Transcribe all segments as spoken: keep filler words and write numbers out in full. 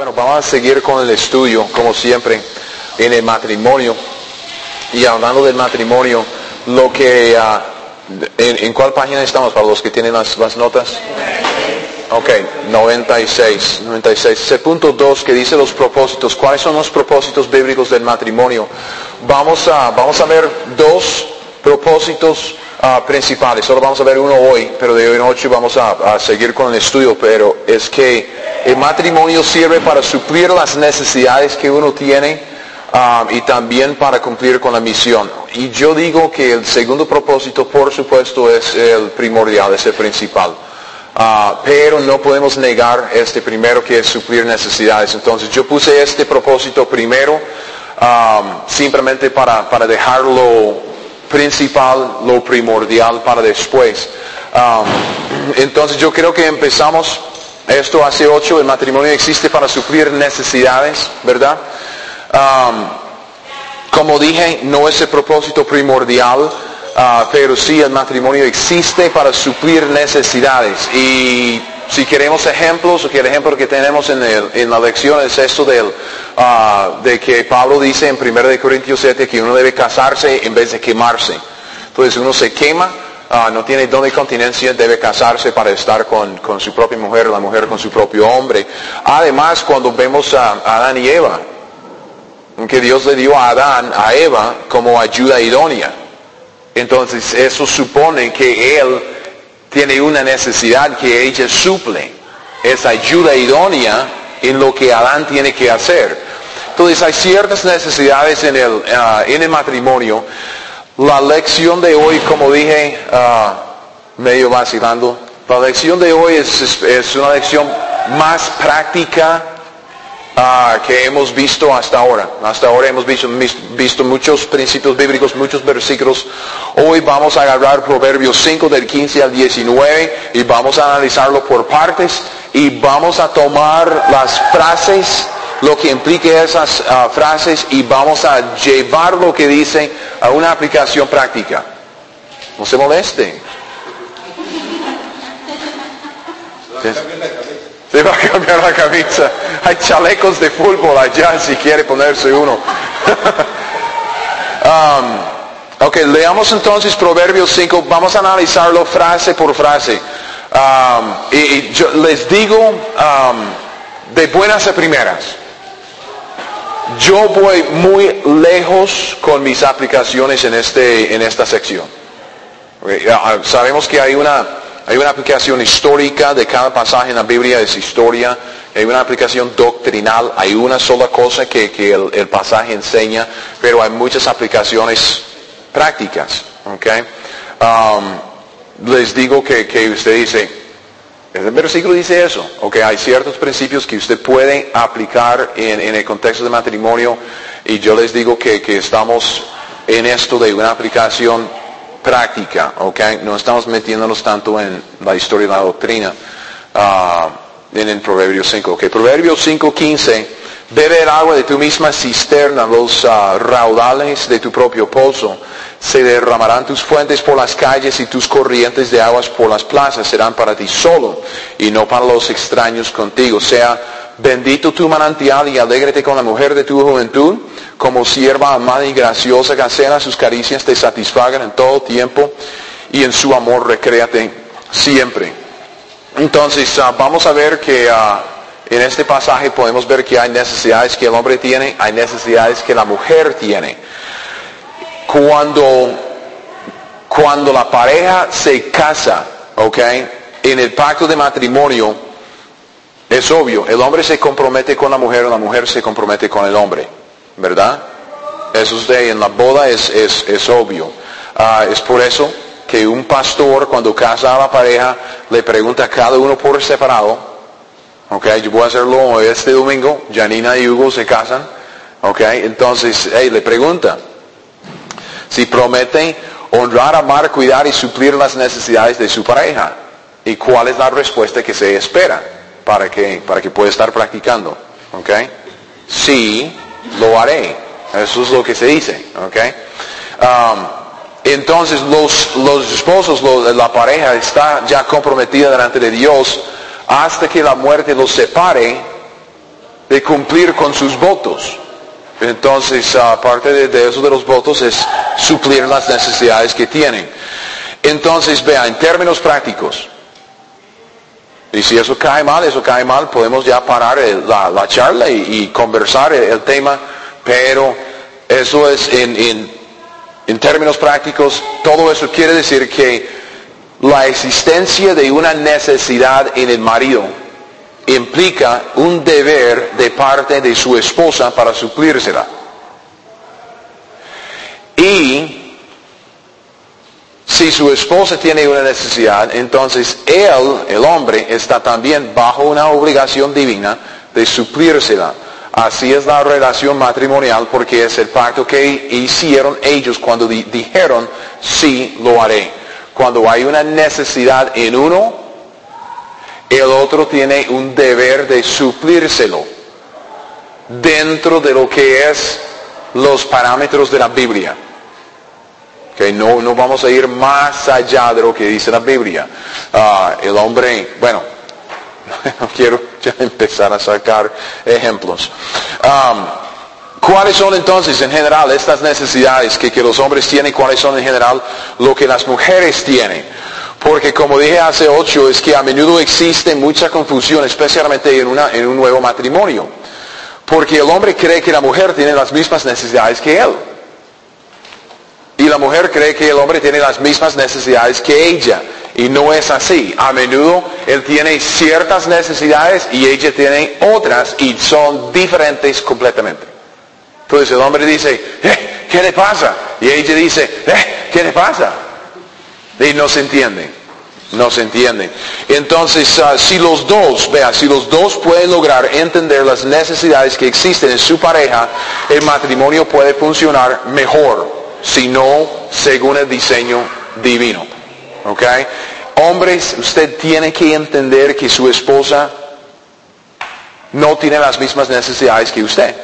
Bueno, vamos a seguir con el estudio, como siempre, en el matrimonio. Y hablando del matrimonio, lo que... Uh, en, ¿En cuál página estamos para los que tienen las, las notas? Ok, noventa y seis. noventa y seis. Ese punto dos que dice los propósitos. ¿Cuáles son los propósitos bíblicos del matrimonio? Vamos a, vamos a ver dos propósitos uh, principales. Solo vamos a ver uno hoy, pero de hoy en ocho vamos a, a seguir con el estudio. Pero es que el matrimonio sirve para suplir las necesidades que uno tiene um, y también para cumplir con la misión. Y yo digo que el segundo propósito, por supuesto, es el primordial, es el principal. Uh, pero no podemos negar este primero, que es suplir necesidades. Entonces yo puse este propósito primero, um, simplemente para, para dejar lo principal, lo primordial para después. Um, entonces yo creo que empezamos esto hace ocho. El matrimonio existe para suplir necesidades, ¿verdad? Um, como dije, no es el propósito primordial, uh, pero sí el matrimonio existe para suplir necesidades. Y si queremos ejemplos, o que el ejemplo que tenemos en, el, en la lección es esto del, uh, de que Pablo dice en primera de Corintios siete que uno debe casarse en vez de quemarse. Entonces uno se quema, uh, no tiene don de continencia, debe casarse para estar con, con su propia mujer, la mujer con su propio hombre. Además, cuando vemos a, a Adán y Eva, que Dios le dio a Adán, a Eva, como ayuda idónea. Entonces eso supone que él tiene una necesidad que ella suple. Es ayuda idónea en lo que Adán tiene que hacer. Entonces hay ciertas necesidades en el, uh, en el matrimonio. La lección de hoy, como dije, uh, medio vacilando, la lección de hoy es, es, es una lección más práctica Uh, que hemos visto hasta ahora. Hasta ahora hemos visto, visto muchos principios bíblicos, muchos versículos. Hoy vamos a agarrar Proverbios cinco del quince al diecinueve y vamos a analizarlo por partes y vamos a tomar las frases, lo que implica esas uh, frases, y vamos a llevar lo que dice a una aplicación práctica. No se moleste. Se va a cambiar la camisa. Hay chalecos de fútbol allá si quiere ponerse uno. um, ok, leamos entonces Proverbios cinco. Vamos a analizarlo frase por frase. Um, y, y yo les digo um, de buenas a primeras. Yo voy muy lejos con mis aplicaciones en, este, en esta sección. Okay, uh, sabemos que hay una... Hay una aplicación histórica de cada pasaje en la Biblia, es historia. Hay una aplicación doctrinal, hay una sola cosa que, que el, el pasaje enseña, pero hay muchas aplicaciones prácticas. ¿Okay? Um, les digo que, que usted dice, el versículo dice eso. Okay, hay ciertos principios que usted puede aplicar en, en el contexto de matrimonio, y yo les digo que, que estamos en esto de una aplicación práctica, ¿ok? No estamos metiéndonos tanto en la historia y la doctrina uh, en el Proverbios cinco. ¿Ok? Proverbios cinco quince, bebe el agua de tu misma cisterna, los uh, raudales de tu propio pozo. Se derramarán tus fuentes por las calles y tus corrientes de aguas por las plazas. Serán para ti solo y no para los extraños contigo. Sea bendito tu manantial y alégrate con la mujer de tu juventud. Como sierva amada y graciosa, casera, sus caricias te satisfagan en todo tiempo y en su amor recréate siempre. Entonces uh, vamos a ver que uh, en este pasaje podemos ver que hay necesidades que el hombre tiene, hay necesidades que la mujer tiene. Cuando, cuando la pareja se casa, ¿ok? En el pacto de matrimonio, es obvio, el hombre se compromete con la mujer, la mujer se compromete con el hombre, ¿verdad? Eso es de, en la boda es, es, es obvio. Uh, es por eso que un pastor, cuando casa a la pareja, le pregunta a cada uno por separado. Ok, yo voy a hacerlo este domingo. Janina y Hugo se casan. Ok, entonces, hey, le pregunta si promete honrar, amar, cuidar y suplir las necesidades de su pareja. ¿Y cuál es la respuesta que se espera para que, para que pueda estar practicando? Ok, sí, lo haré. Eso es lo que se dice. Ok, um, entonces los, los esposos, los, la pareja está ya comprometida delante de Dios hasta que la muerte los separe. de cumplir con sus votos. Entonces, aparte de, de eso de los votos es suplir las necesidades que tienen. Entonces, vea, en términos prácticos, y si eso cae mal, eso cae mal, podemos ya parar el, la, la charla y, y conversar el, el tema, pero eso es en, en, en términos prácticos, todo eso quiere decir que la existencia de una necesidad en el marido implica un deber de parte de su esposa para suplírsela. Y si su esposa tiene una necesidad, entonces él, el hombre, está también bajo una obligación divina de suplírsela. Así es la relación matrimonial, porque es el pacto que hicieron ellos cuando di- dijeron, sí, lo haré. Cuando hay una necesidad en uno, el otro tiene un deber de suplírselo dentro de lo que es los parámetros de la Biblia. Okay, no, no vamos a ir más allá de lo que dice la Biblia. Uh, el hombre, bueno, no quiero ya empezar a sacar ejemplos. Um, ¿Cuáles son entonces en general estas necesidades que, que los hombres tienen? ¿Cuáles son en general lo que las mujeres tienen? Porque como dije hace ocho, es que a menudo existe mucha confusión, especialmente en, una, en un nuevo matrimonio. Porque el hombre cree que la mujer tiene las mismas necesidades que él. Y la mujer cree que el hombre tiene las mismas necesidades que ella. Y no es así. A menudo él tiene ciertas necesidades y ella tiene otras y son diferentes completamente. Entonces el hombre dice, eh, ¿qué le pasa? Y ella dice, eh, ¿qué le pasa? Y no se entienden, no se entienden. Entonces, uh, si los dos, vea, si los dos pueden lograr entender las necesidades que existen en su pareja, el matrimonio puede funcionar mejor, si no según el diseño divino. ¿Ok? Hombres, usted tiene que entender que su esposa no tiene las mismas necesidades que usted.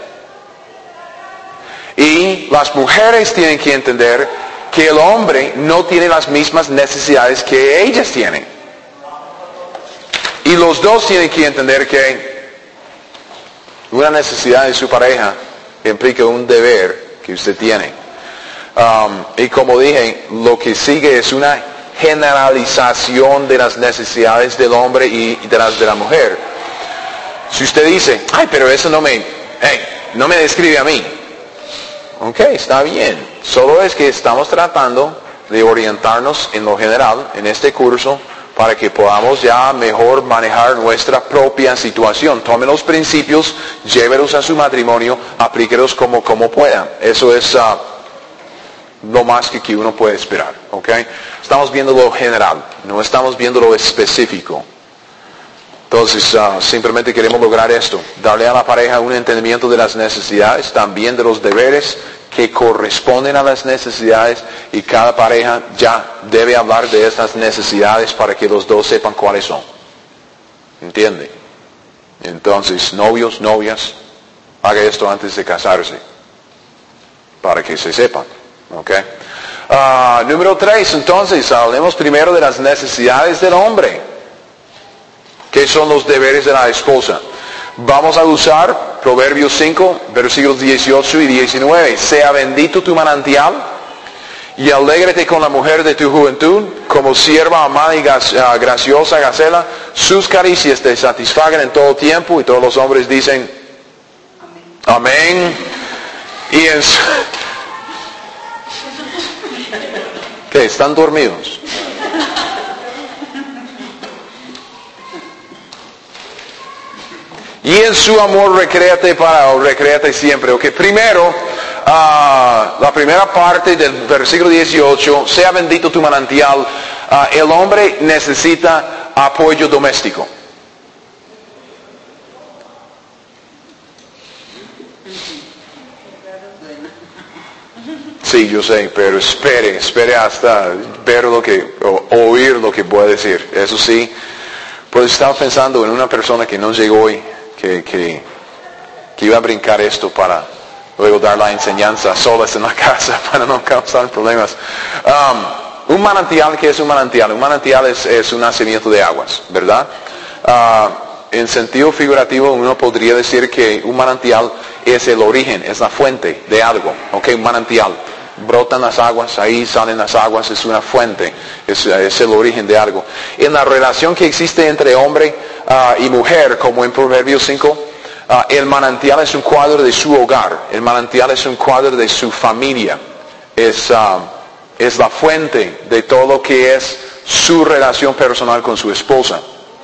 Y las mujeres tienen que entender que el hombre no tiene las mismas necesidades que ellas tienen. Y los dos tienen que entender que una necesidad de su pareja implica un deber que usted tiene. Um, y como dije, lo que sigue es una generalización de las necesidades del hombre y de las de la mujer. Si usted dice, ay, pero eso no me, hey, no me describe a mí. Ok, está bien. Solo es que estamos tratando de orientarnos en lo general, en este curso, para que podamos ya mejor manejar nuestra propia situación. Tome los principios, llévelos a su matrimonio, aplíquelos como, como puedan. Eso es uh, lo más que, que uno puede esperar. Ok, estamos viendo lo general, no estamos viendo lo específico. Entonces, uh, simplemente queremos lograr esto, darle a la pareja un entendimiento de las necesidades, también de los deberes que corresponden a las necesidades, y cada pareja ya debe hablar de estas necesidades para que los dos sepan cuáles son. ¿Entiende? Entonces, novios, novias, haga esto antes de casarse, para que se sepan. ¿Ok? Uh, número tres, entonces, hablemos primero de las necesidades del hombre. ¿Qué son los deberes de la esposa? Vamos a usar Proverbios cinco, versículos dieciocho y diecinueve. Sea bendito tu manantial y alégrate con la mujer de tu juventud, como sierva amada y graciosa gacela. Sus caricias te satisfagan en todo tiempo. Y todos los hombres dicen, amén. Amén. Y en su... ¿Qué? ¿Están dormidos? Y en su amor recréate para, o recréate siempre. Ok, primero, uh, la primera parte del versículo dieciocho, sea bendito tu manantial. Uh, el hombre necesita apoyo doméstico. Sí, yo sé, pero espere, espere hasta ver lo que, o oír lo que voy a decir. Eso sí, pues estaba pensando en una persona que no llegó hoy. Que, que, que iba a brincar esto para luego dar la enseñanza solas en la casa para no causar problemas. Um, un manantial, ¿qué es un manantial? Un manantial es, es un nacimiento de aguas, ¿verdad? Uh, en sentido figurativo uno podría decir que un manantial es el origen, es la fuente de algo. Ok, un manantial. Brotan las aguas, ahí salen las aguas, es una fuente, es, es el origen de algo. En la relación que existe entre hombre uh, y mujer, como en Proverbios cinco, uh, el manantial es un cuadro de su hogar, el manantial es un cuadro de su familia, es, uh, es la fuente de todo lo que es su relación personal con su esposa.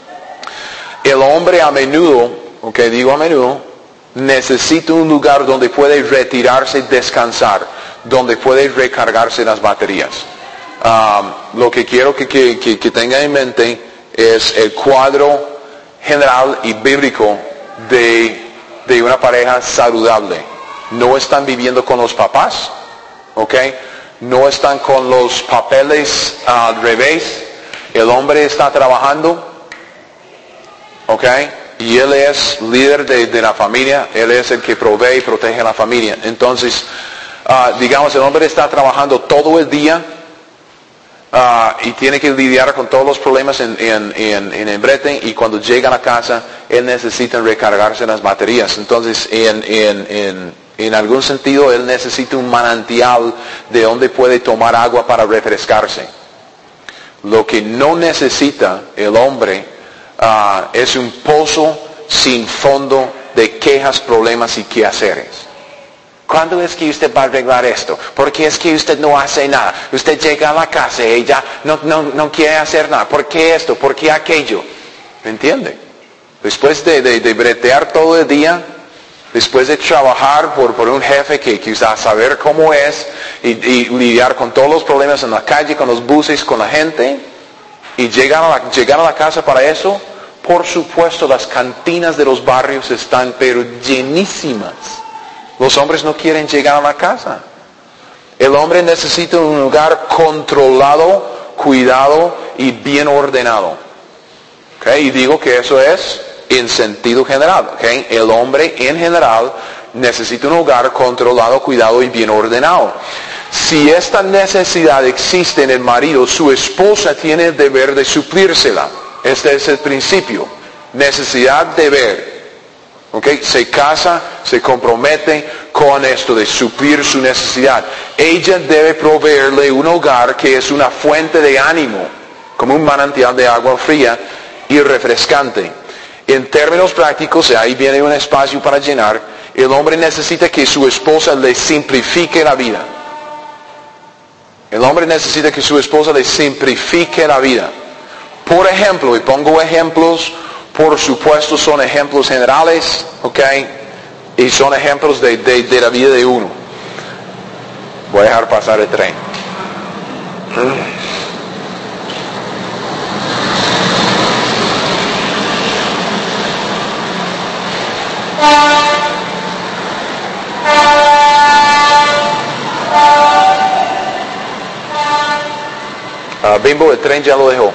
El hombre a menudo, ok, digo a menudo, necesita un lugar donde puede retirarse y descansar, donde puede recargarse las baterías. Um, lo que quiero que, que, que, que tengan en mente es el cuadro general y bíblico de, de una pareja saludable. No están viviendo con los papás, ¿ok? No están con los papeles al revés. El hombre está trabajando, ¿ok? Y él es líder de, de la familia, él es el que provee y protege a la familia. Entonces, uh, digamos, el hombre está trabajando todo el día uh, y tiene que lidiar con todos los problemas en, en, en, en el brete, y cuando llega a la casa, él necesita recargarse las baterías. Entonces, en, en, en, en algún sentido, él necesita un manantial de donde puede tomar agua para refrescarse. Lo que no necesita el hombre Uh, es un pozo sin fondo de quejas, problemas y quehaceres. ¿Cuándo es que usted va a arreglar esto? ¿Por qué es que usted no hace nada? Usted llega a la casa y ella no, no, no quiere hacer nada. ¿Por qué esto? ¿Por qué aquello? ¿Me entiende? Después de, de, de bretear todo el día, después de trabajar por, por un jefe que quizás saber cómo es y, y lidiar con todos los problemas en la calle, con los buses, con la gente, y llegar a, la, llegar a la casa para eso, por supuesto las cantinas de los barrios están pero llenísimas. Los hombres no quieren llegar a la casa. El hombre necesita un lugar controlado, cuidado y bien ordenado. ¿Okay? Y digo que eso es en sentido general. ¿Okay? El hombre en general necesita un hogar controlado, cuidado y bien ordenado. Si esta necesidad existe en el marido, su esposa tiene el deber de suplírsela. Este es el principio. Necesidad, deber. ¿Okay? Se casa, se compromete con esto de suplir su necesidad. Ella debe proveerle un hogar que es una fuente de ánimo, como un manantial de agua fría y refrescante. En términos prácticos, ahí viene un espacio para llenar, el hombre necesita que su esposa le simplifique la vida. El hombre necesita que su esposa le simplifique la vida. Por ejemplo, y pongo ejemplos, por supuesto son ejemplos generales, ¿ok? Y son ejemplos de, de, de la vida de uno. Voy a dejar pasar el tren. Uh, Bimbo, el tren ya lo dejó.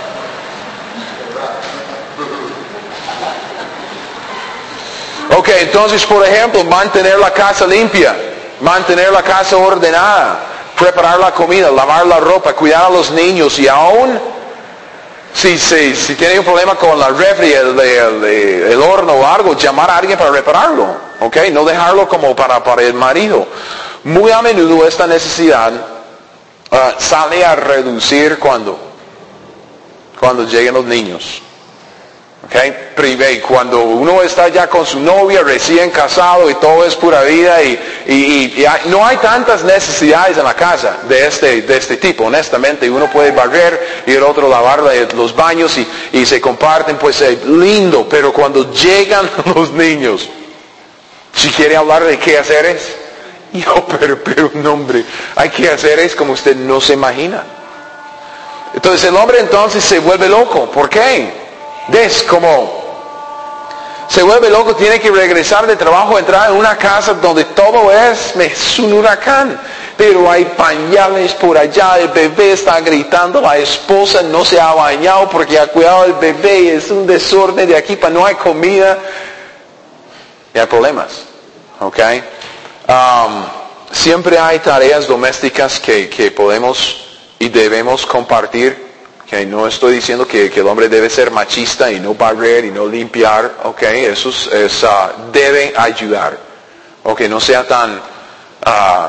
Ok, entonces por ejemplo, mantener la casa limpia, mantener la casa ordenada, preparar la comida, lavar la ropa, cuidar a los niños, y aún si, si, si tiene un problema con la refri, el, el, el horno o algo, llamar a alguien para repararlo. Ok, no dejarlo como para, para el marido. Muy a menudo esta necesidad uh, sale a reducir cuando, cuando lleguen los niños. Okay. Privé, cuando uno está ya con su novia, recién casado y todo es pura vida y, y, y, y hay, no hay tantas necesidades en la casa de este, de este tipo, honestamente. Uno puede barrer y el otro lavar los baños y, y se comparten, pues es lindo. Pero cuando llegan los niños, si quiere hablar de qué hacer es, yo, pero, pero no, hombre, hay que hacer es como usted no se imagina. Entonces el hombre entonces se vuelve loco. ¿Por qué? ¿Ves cómo se vuelve loco? Tiene que regresar de trabajo, entrar en una casa donde todo es, es un huracán. Pero hay pañales por allá, el bebé está gritando, la esposa no se ha bañado porque ha cuidado del bebé y es un desorden de aquí para no hay comida. Y hay problemas. ¿Ok? Um, siempre hay tareas domésticas que, que podemos y debemos compartir Okay, no estoy diciendo que, que el hombre debe ser machista y no barrer y no limpiar. Okay, eso es, es, uh, debe ayudar. Okay, no sea tan, uh,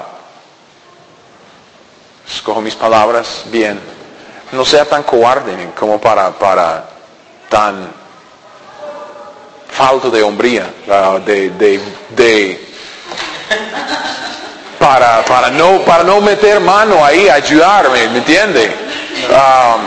escojo mis palabras bien, no sea tan cobarde como para, para tan falto de hombría, uh, de, de, de para, para no, para no meter mano ahí, ayudarme, ¿me entiende? Um,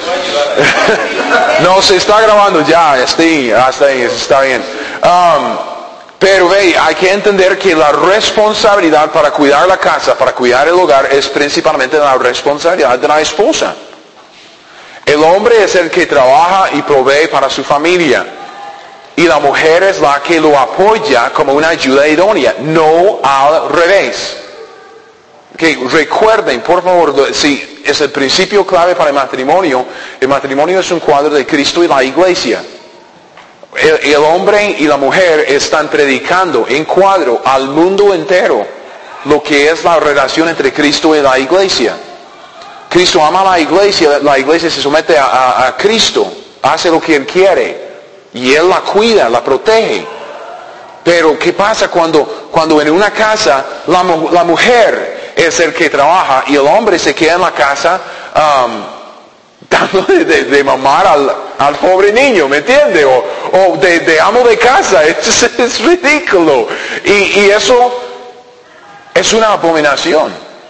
no, se está grabando ya, estoy, hasta ahí, está bien. Um, pero ve, hay que entender que la responsabilidad para cuidar la casa, para cuidar el hogar, es principalmente la responsabilidad de la esposa. El hombre es el que trabaja y provee para su familia. Y la mujer es la que lo apoya como una ayuda idónea, no al revés. Que recuerden, por favor, si es el principio clave para el matrimonio, el matrimonio es un cuadro de Cristo y la iglesia. El, el hombre y la mujer están predicando en cuadro al mundo entero lo que es la relación entre Cristo y la iglesia. Cristo ama a la iglesia, la iglesia se somete a, a, a Cristo, hace lo que Él quiere y Él la cuida, la protege. Pero ¿qué pasa cuando, cuando en una casa la, la mujer es el que trabaja y el hombre se queda en la casa um, dándole de, de mamar al, al pobre niño, ¿me entiende? O, o de, de amo de casa, es, es ridículo. Y, y eso es una abominación.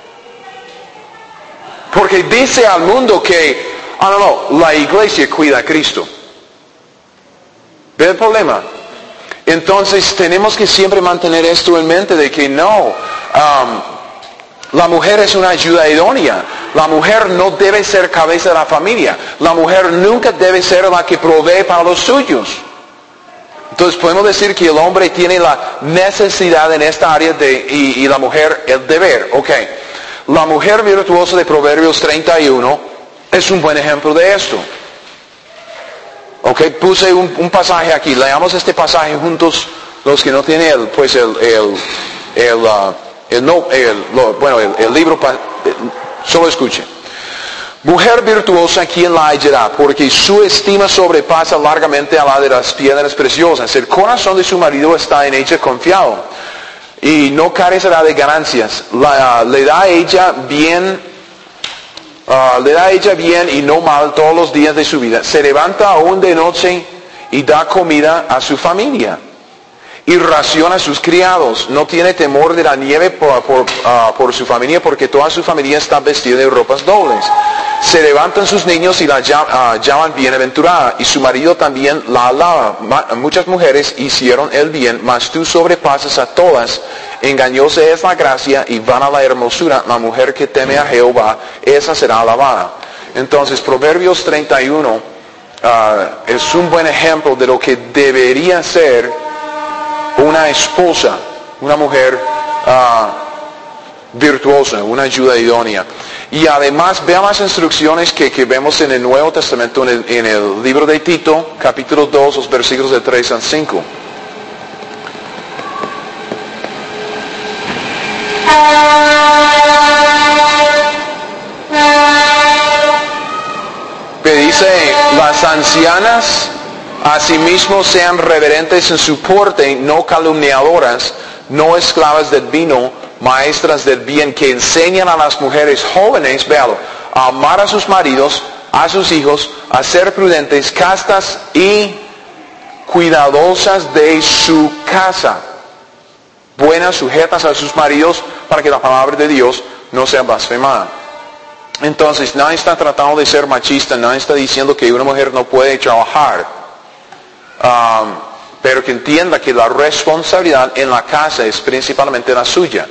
Porque dice al mundo que, ah, no, no, la iglesia cuida a Cristo. ¿Ve el problema? Entonces tenemos que siempre mantener esto en mente de que no, um, la mujer es una ayuda idónea. La mujer no debe ser cabeza de la familia. La mujer nunca debe ser la que provee para los suyos. Entonces podemos decir que el hombre tiene la necesidad en esta área de, y, y la mujer el deber. Ok. La mujer virtuosa de Proverbios treinta y uno es un buen ejemplo de esto. Ok, puse un, un pasaje aquí. Leamos este pasaje juntos, los que no tienen el, pues el, el, el, uh, el no, el, lo, bueno, el, el libro, solo escuche. Mujer virtuosa, ¿quién la hallará? Porque su estima sobrepasa largamente a la de las piedras preciosas. El corazón de su marido está en ella confiado y no carecerá de ganancias. La, uh, le da a ella bien. Uh, le da a ella bien y no mal todos los días de su vida. Se levanta aún de noche y da comida a su familia. Y raciona a sus criados. No tiene temor de la nieve por, por, uh, por su familia, porque toda su familia está vestida de ropas dobles. Se levantan sus niños y la uh, llaman bienaventurada. Y su marido también la alaba. Ma- muchas mujeres hicieron el bien, mas tú sobrepasas a todas. Engañosa es la gracia y vana la hermosura. La mujer que teme a Jehová, esa será alabada. Entonces, Proverbios treinta y uno uh, es un buen ejemplo de lo que debería ser una esposa, una mujer uh, virtuosa, una ayuda idónea. Y además, vean las instrucciones que, que vemos en el Nuevo Testamento, en el, en el libro de Tito, capítulo dos, los versículos de tres al cinco. Que dice, las ancianas asimismo sean reverentes en su porte, no calumniadoras, no esclavas del vino, maestras del bien, que enseñan a las mujeres jóvenes, véalo, a amar a sus maridos, a sus hijos, a ser prudentes, castas y cuidadosas de su casa, buenas, sujetas a sus maridos, para que la palabra de Dios no sea blasfemada. Entonces, nadie está tratando de ser machista, nadie está diciendo que una mujer no puede trabajar. Um, pero que entienda que la responsabilidad en la casa es principalmente la suya.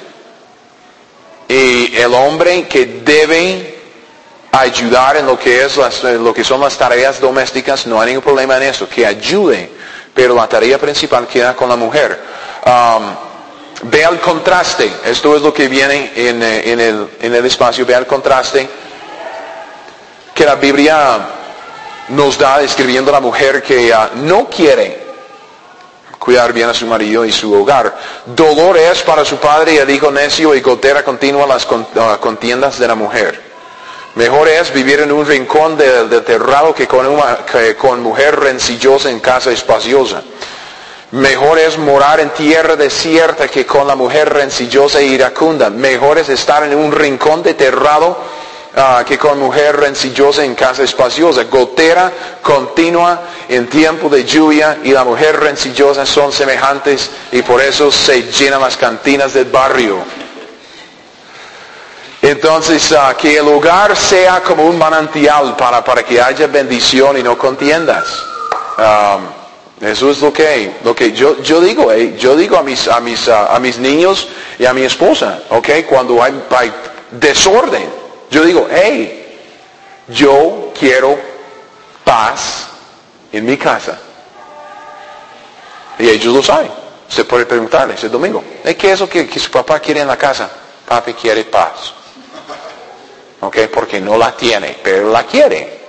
Y el hombre que debe ayudar en lo que, es las, lo que son las tareas domésticas, no hay ningún problema en eso, que ayude, pero la tarea principal queda con la mujer. Um, Vea el contraste, esto es lo que viene en, en, el, en el espacio, vea el contraste que la Biblia nos da describiendo a la mujer que uh, no quiere cuidar bien a su marido y su hogar. Dolor es para su padre y el hijo necio, y gotera continua las con, uh, contiendas de la mujer. Mejor es vivir en un rincón del de terrado que con, una, que con mujer rencillosa en casa espaciosa. Mejor es morar en tierra desierta que con la mujer rencillosa e iracunda. Mejor es estar en un rincón de terrado uh, que con mujer rencillosa en casa espaciosa. Gotera continua en tiempo de lluvia y la mujer rencillosa son semejantes y por eso se llenan las cantinas del barrio. Entonces, uh, que el hogar sea como un manantial para, para que haya bendición y no contiendas. Um, Eso es lo que, lo que yo, yo digo, eh, yo digo a mis, a, mis, uh, a mis niños y a mi esposa, ¿ok? Cuando hay, hay desorden, yo digo, hey, yo quiero paz en mi casa. Y ellos lo saben. Usted puede preguntarles el domingo, ¿eh, ¿qué es lo que, que su papá quiere en la casa? Papi quiere paz. ¿Ok? Porque no la tiene, pero la quiere.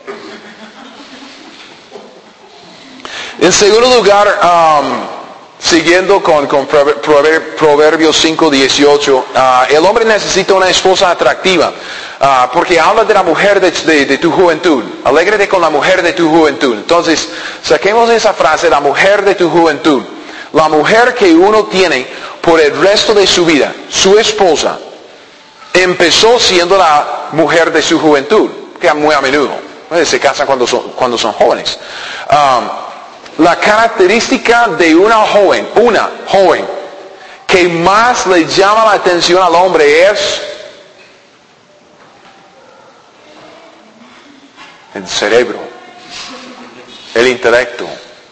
En segundo lugar, um, siguiendo con, con Proverbios cinco dieciocho, uh, el hombre necesita una esposa atractiva, uh, porque habla de la mujer de, de, de tu juventud. Alégrate con la mujer de tu juventud. Entonces, saquemos esa frase, la mujer de tu juventud. La mujer que uno tiene por el resto de su vida, su esposa, empezó siendo la mujer de su juventud, que muy a menudo se casan cuando son, cuando son jóvenes. Um, La característica de una joven, una joven, que más le llama la atención al hombre es el cerebro, el intelecto.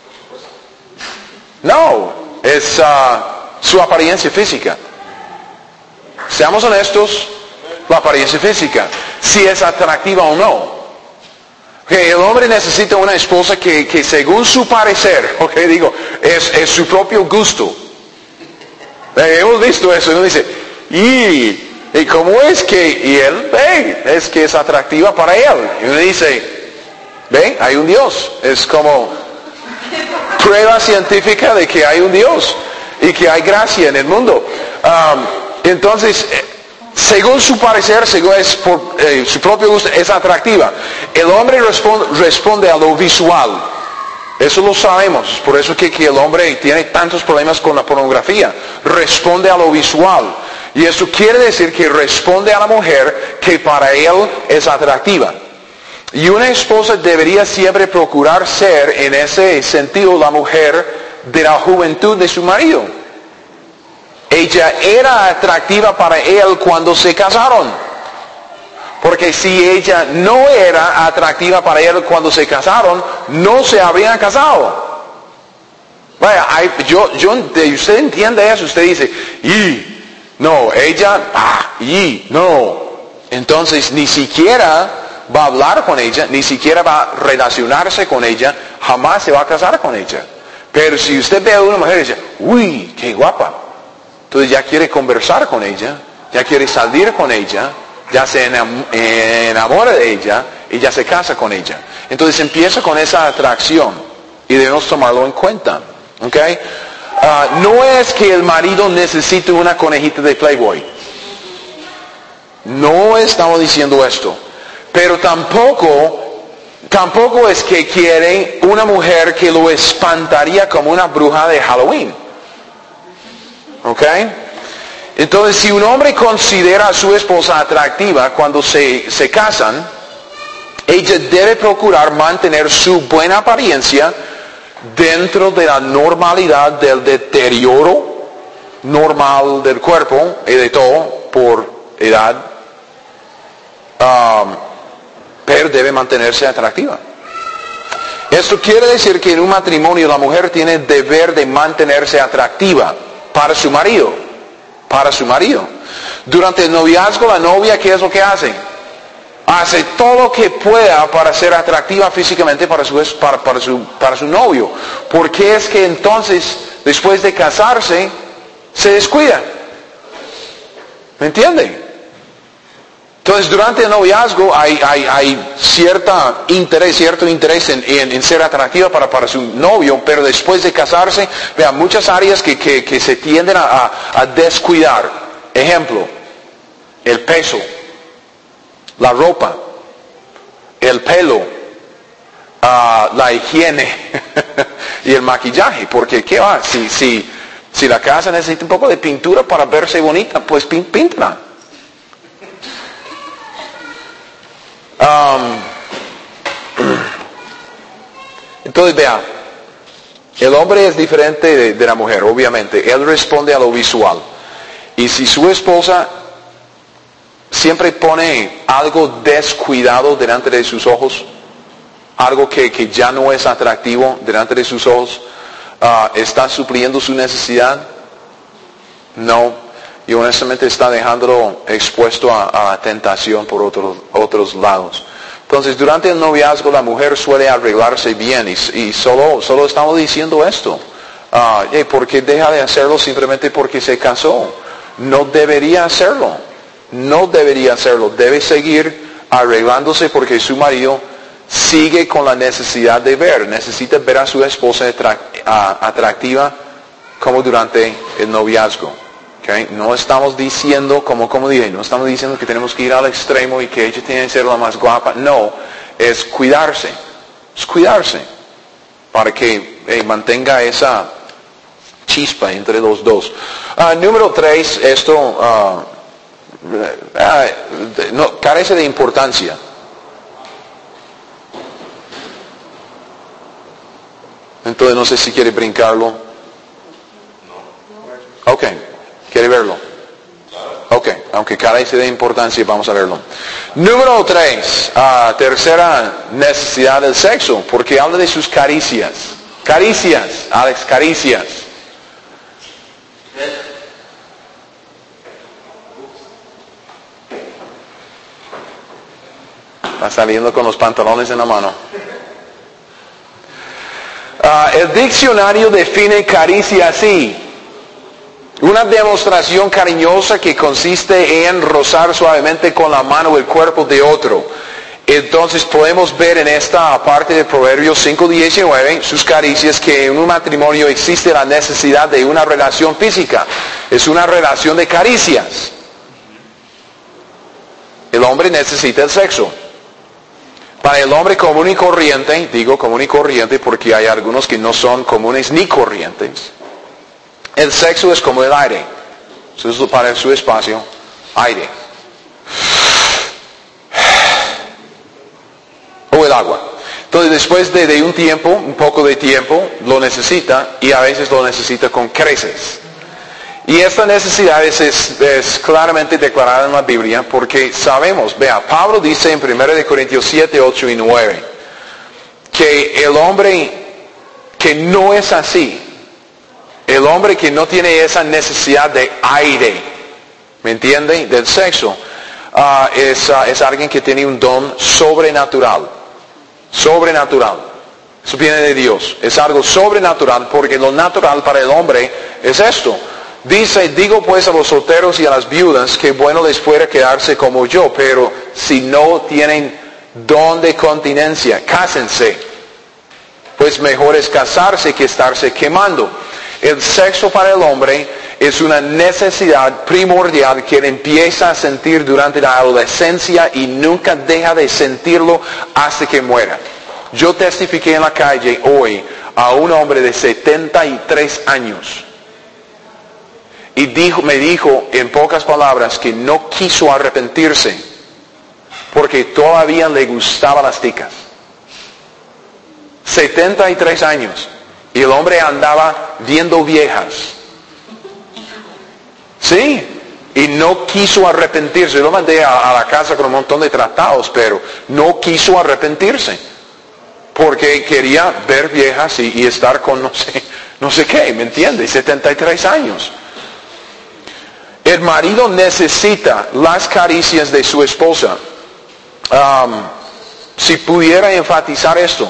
No, es uh, su apariencia física. Seamos honestos, la apariencia física, si es atractiva o no. Que el hombre necesita una esposa que, que según su parecer, ok, digo, es, es su propio gusto. Eh, hemos visto eso, y uno dice, ¿y, y cómo es que? Y él, ve, es que es atractiva para él. Y uno dice, ven, hay un Dios. Es como prueba científica de que hay un Dios y que hay gracia en el mundo. Um, entonces, según su parecer, según es por, eh, su propio gusto, es atractiva. El hombre responde, responde a lo visual. Eso lo sabemos. Por eso que, que el hombre tiene tantos problemas con la pornografía. Responde a lo visual. Y eso quiere decir que responde a la mujer que para él es atractiva. Y una esposa debería siempre procurar ser, en ese sentido, la mujer de la juventud de su marido. Ella era atractiva para él cuando se casaron. Porque si ella no era atractiva para él cuando se casaron, no se habrían casado. Vaya, hay, yo, yo, usted entiende eso, usted dice, y, no, ella, ah, y, no. Entonces, ni siquiera va a hablar con ella, ni siquiera va a relacionarse con ella, jamás se va a casar con ella. Pero si usted ve a una mujer y dice, uy, qué guapa. Entonces ya quiere conversar con ella, ya quiere salir con ella, ya se enamora de ella y ya se casa con ella. Entonces empieza con esa atracción y debemos tomarlo en cuenta. ¿Okay? Uh, no es que el marido necesite una conejita de Playboy. No estamos diciendo esto. Pero tampoco, tampoco es que quiere una mujer que lo espantaría como una bruja de Halloween. ¿Ok? Entonces, si un hombre considera a su esposa atractiva cuando se, se casan, ella debe procurar mantener su buena apariencia dentro de la normalidad del deterioro normal del cuerpo y de todo por edad, um, pero debe mantenerse atractiva. Esto quiere decir que en un matrimonio la mujer tiene el deber de mantenerse atractiva para su marido, para su marido. Durante el noviazgo, la novia, ¿qué es lo que hace? Hace todo lo que pueda para ser atractiva físicamente para su, para, para su, para su novio. Porque es que entonces, después de casarse, se descuida. ¿Me entiende? Entonces, durante el noviazgo hay, hay, hay cierta interés, cierto interés en, en, en ser atractiva para, para su novio, pero después de casarse, vean, muchas áreas que, que, que se tienden a, a, a descuidar. Ejemplo, el peso, la ropa, el pelo, uh, la higiene y el maquillaje. Porque ¿qué va? Si, si, si la casa necesita un poco de pintura para verse bonita, pues píntala. Um, entonces vea, el hombre es diferente de, de la mujer, obviamente. Él responde a lo visual. Y si su esposa siempre pone algo descuidado delante de sus ojos, algo que, que ya no es atractivo delante de sus ojos, uh, ¿está supliendo su necesidad? No. Y honestamente está dejándolo expuesto a, a la tentación por otros, otros lados. Entonces, durante el noviazgo la mujer suele arreglarse bien y, y solo, solo estamos diciendo esto. Uh, hey, ¿por qué deja de hacerlo simplemente porque se casó? No debería hacerlo. No debería hacerlo. Debe seguir arreglándose porque su marido sigue con la necesidad de ver. Necesita ver a su esposa atractiva como durante el noviazgo. Okay. No estamos diciendo, como, como dije, no estamos diciendo que tenemos que ir al extremo y que ella tiene que ser la más guapa. No, es cuidarse. Es cuidarse. Para que eh, mantenga esa chispa entre los dos. Uh, número tres, esto uh, uh, no, carece de importancia. Entonces no sé si quiere brincarlo. Ok. ¿Quiere verlo? Ok, aunque carece de importancia, vamos a verlo. Número tres, uh, tercera necesidad del sexo, porque habla de sus caricias. Caricias, Alex, caricias. Está saliendo con los pantalones en la mano. Uh, el diccionario define caricia así. Una demostración cariñosa que consiste en rozar suavemente con la mano el cuerpo de otro. Entonces podemos ver en esta parte de Proverbios cinco diecinueve, sus caricias, que en un matrimonio existe la necesidad de una relación física. Es una relación de caricias. El hombre necesita el sexo. Para el hombre común y corriente, digo común y corriente porque hay algunos que no son comunes ni corrientes, el sexo es como el aire. Eso es para su espacio, aire. O el agua. Entonces después de, de un tiempo, un poco de tiempo, lo necesita y a veces lo necesita con creces. Y esta necesidad es, es, es claramente declarada en la Biblia porque sabemos, vea, Pablo dice en primera de Corintios siete, ocho y nueve que el hombre que no es así, el hombre que no tiene esa necesidad de aire, ¿me entiende? Del sexo, uh, es, uh, es alguien que tiene un don sobrenatural. Sobrenatural. Eso viene de Dios. Es algo sobrenatural porque lo natural para el hombre es esto. Dice, digo pues a los solteros y a las viudas que bueno les fuera quedarse como yo, pero si no tienen don de continencia, cásense. Pues mejor es casarse que estarse quemando. El sexo para el hombre es una necesidad primordial que él empieza a sentir durante la adolescencia y nunca deja de sentirlo hasta que muera. Yo testifiqué en la calle hoy a un hombre de setenta y tres años y dijo, me dijo en pocas palabras que no quiso arrepentirse porque todavía le gustaban las ticas. setenta y tres años. Y el hombre andaba viendo viejas. Sí. Y no quiso arrepentirse. Yo lo mandé a, a la casa con un montón de tratados, pero no quiso arrepentirse. Porque quería ver viejas y, y estar con no sé, no sé qué, ¿me entiende? setenta y tres años. El marido necesita las caricias de su esposa. Um, si pudiera enfatizar esto.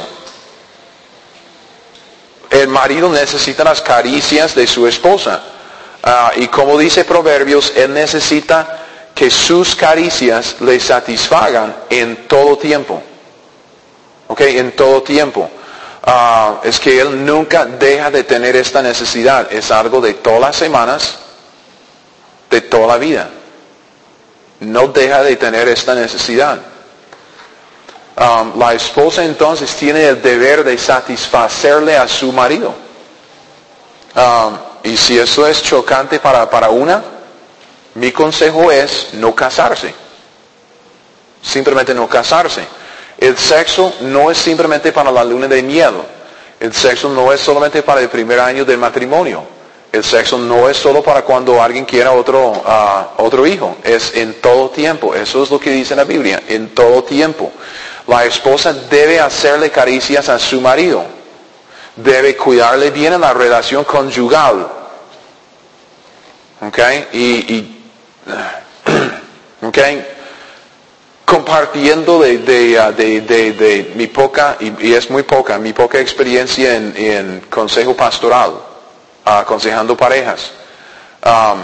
El marido necesita las caricias de su esposa. Uh, y como dice Proverbios, él necesita que sus caricias le satisfagan en todo tiempo. Ok, en todo tiempo. Uh, es que él nunca deja de tener esta necesidad. Es algo de todas las semanas, de toda la vida. No deja de tener esta necesidad. Um, la esposa entonces tiene el deber de satisfacerle a su marido. Um, y si eso es chocante para, para una, mi consejo es no casarse. Simplemente no casarse. El sexo no es simplemente para la luna de miel. El sexo no es solamente para el primer año del matrimonio. El sexo no es solo para cuando alguien quiera otro, uh, otro hijo. Es en todo tiempo. Eso es lo que dice la Biblia. En todo tiempo. La esposa debe hacerle caricias a su marido. Debe cuidarle bien en la relación conyugal. ¿Ok? Y, y ¿ok? Compartiendo de, de, de, de, de mi poca, y, y es muy poca, mi poca experiencia en, en consejo pastoral, aconsejando parejas. Um,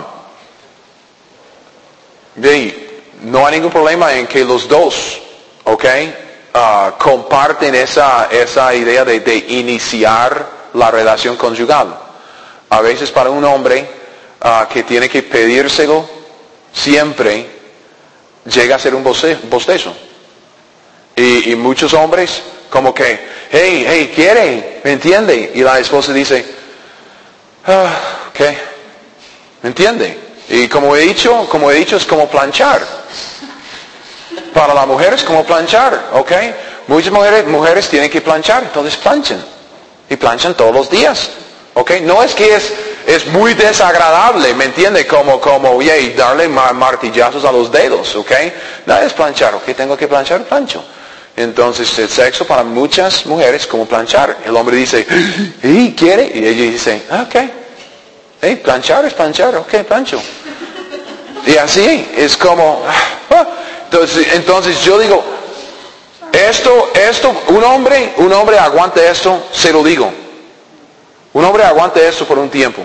de, no hay ningún problema en que los dos, ¿ok? Uh, comparten esa, esa idea de, de iniciar la relación conyugal. A veces para un hombre uh, que tiene que pedírselo siempre, llega a ser un bostezo. Y, y muchos hombres como que, hey, hey, quiere, ¿me entiende? Y la esposa dice, ah, ¿qué? ¿Me entiende? Y como he dicho, como he dicho, es como planchar. Para la mujer es como planchar, ¿ok? Muchas mujeres, mujeres tienen que planchar, entonces planchan. Y planchan todos los días, ¿ok? No es que es, es muy desagradable, ¿me entiende? Como, como, oye, y darle martillazos a los dedos, ¿ok? Nada es planchar, ¿ok? Tengo que planchar, plancho. Entonces el sexo para muchas mujeres es como planchar. El hombre dice, ¿y quiere? Y ella dice, ah, ok. Hey, planchar es planchar, ok, plancho. Y así, es como, ah, entonces, entonces yo digo, esto, esto, un hombre, un hombre aguante esto, se lo digo. Un hombre aguante esto por un tiempo.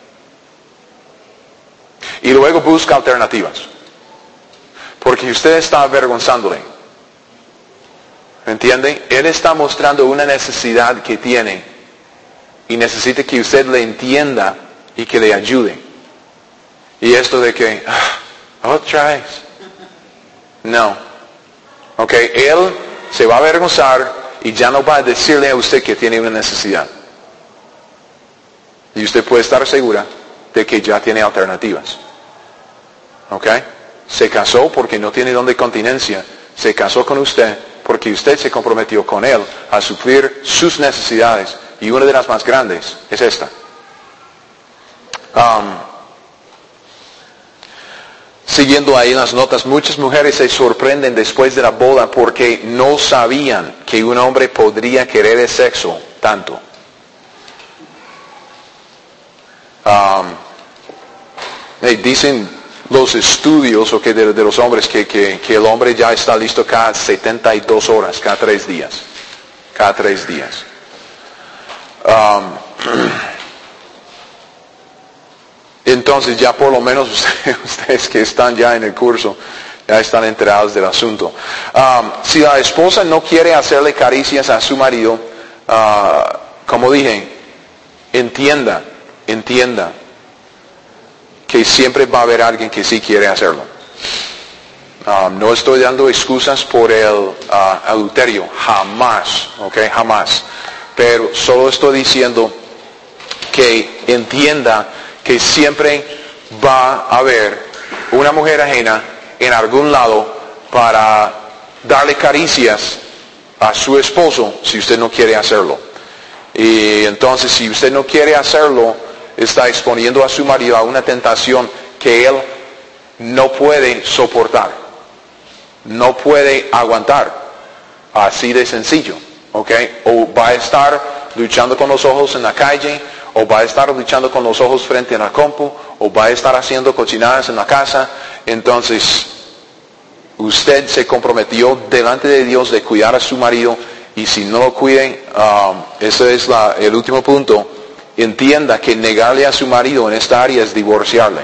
Y luego busca alternativas. Porque usted está avergonzándole. ¿Entiende? Él está mostrando una necesidad que tiene. Y necesita que usted le entienda y que le ayude. Y esto de que, ah, otra vez. No. Ok, él se va a avergonzar y ya no va a decirle a usted que tiene una necesidad. Y usted puede estar segura de que ya tiene alternativas. ¿Ok? Se casó porque no tiene don de continencia. Se casó con usted porque usted se comprometió con él a suplir sus necesidades. Y una de las más grandes es esta. Um, siguiendo ahí en las notas, muchas mujeres se sorprenden después de la boda porque no sabían que un hombre podría querer el sexo tanto. Um, hey, dicen los estudios okay, de, de los hombres que, que, que el hombre ya está listo cada setenta y dos horas, cada tres días. Cada tres días. Um, entonces ya por lo menos ustedes, ustedes que están ya en el curso ya están enterados del asunto. Um, si la esposa no quiere hacerle caricias a su marido, uh, como dije, entienda, entienda que siempre va a haber alguien que sí quiere hacerlo. Um, no estoy dando excusas por el uh, adulterio, jamás, ok, jamás. Pero solo estoy diciendo que entienda que siempre va a haber una mujer ajena en algún lado para darle caricias a su esposo si usted no quiere hacerlo. Y entonces si usted no quiere hacerlo, está exponiendo a su marido a una tentación que él no puede soportar, no puede aguantar, así de sencillo, ¿ok? O va a estar luchando con los ojos en la calle, o va a estar luchando con los ojos frente a la compu, o va a estar haciendo cochinadas en la casa. Entonces, usted se comprometió delante de Dios de cuidar a su marido, y si no lo cuide, um, ese es la, el último punto. Entienda que negarle a su marido en esta área es divorciarle.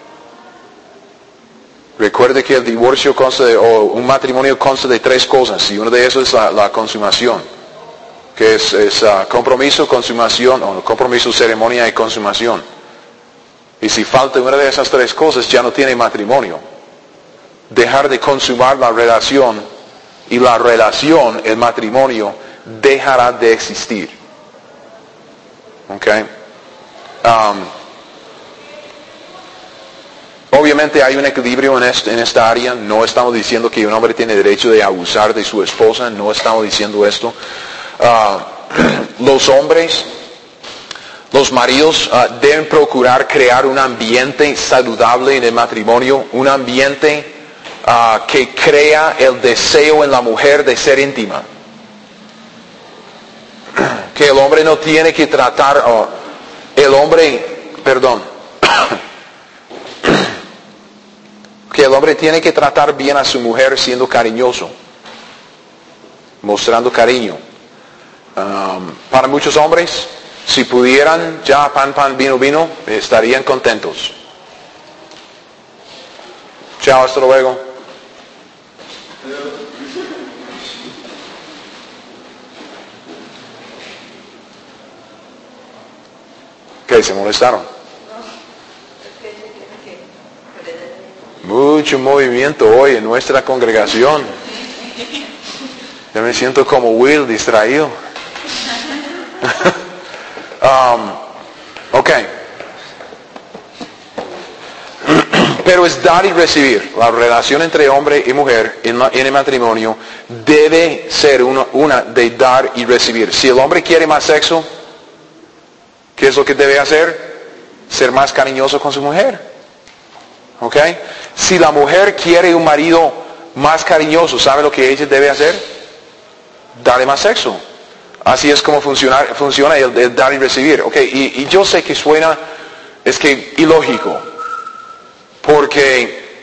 Recuerde que el divorcio consta de, o un matrimonio consta de tres cosas, y uno de esos es la, la consumación, que es, es uh, compromiso, consumación, o compromiso, ceremonia y consumación. Y si falta una de esas tres cosas, ya no tiene matrimonio. Dejar de consumar la relación y la relación, el matrimonio, dejará de existir. ¿Ok? Um, obviamente hay un equilibrio en, este, en esta área. No estamos diciendo que un hombre tiene derecho de abusar de su esposa. No estamos diciendo esto. Uh, los hombres, los maridos uh, deben procurar crear un ambiente saludable en el matrimonio. Un ambiente uh, que crea el deseo en la mujer de ser íntima. Que el hombre no tiene que tratar, oh, el hombre, perdón, que el hombre tiene que tratar bien a su mujer siendo cariñoso, mostrando cariño. Um, para muchos hombres, si pudieran ya pan, pan, vino, vino, estarían contentos. Chao, hasta luego. ¿Qué? ¿Se molestaron? Mucho movimiento hoy en nuestra congregación. Yo me siento como Will, distraído. um, ok. Pero es dar y recibir. La relación entre hombre y mujer en, la, en el matrimonio debe ser una, una de dar y recibir. Si el hombre quiere más sexo, ¿qué es lo que debe hacer? Ser más cariñoso con su mujer. ¿Ok? Si la mujer quiere un marido más cariñoso, ¿sabe lo que ella debe hacer? Darle más sexo. Así es como funciona, funciona el, el dar y recibir. ¿Ok? Y, y yo sé que suena, es que ilógico. Porque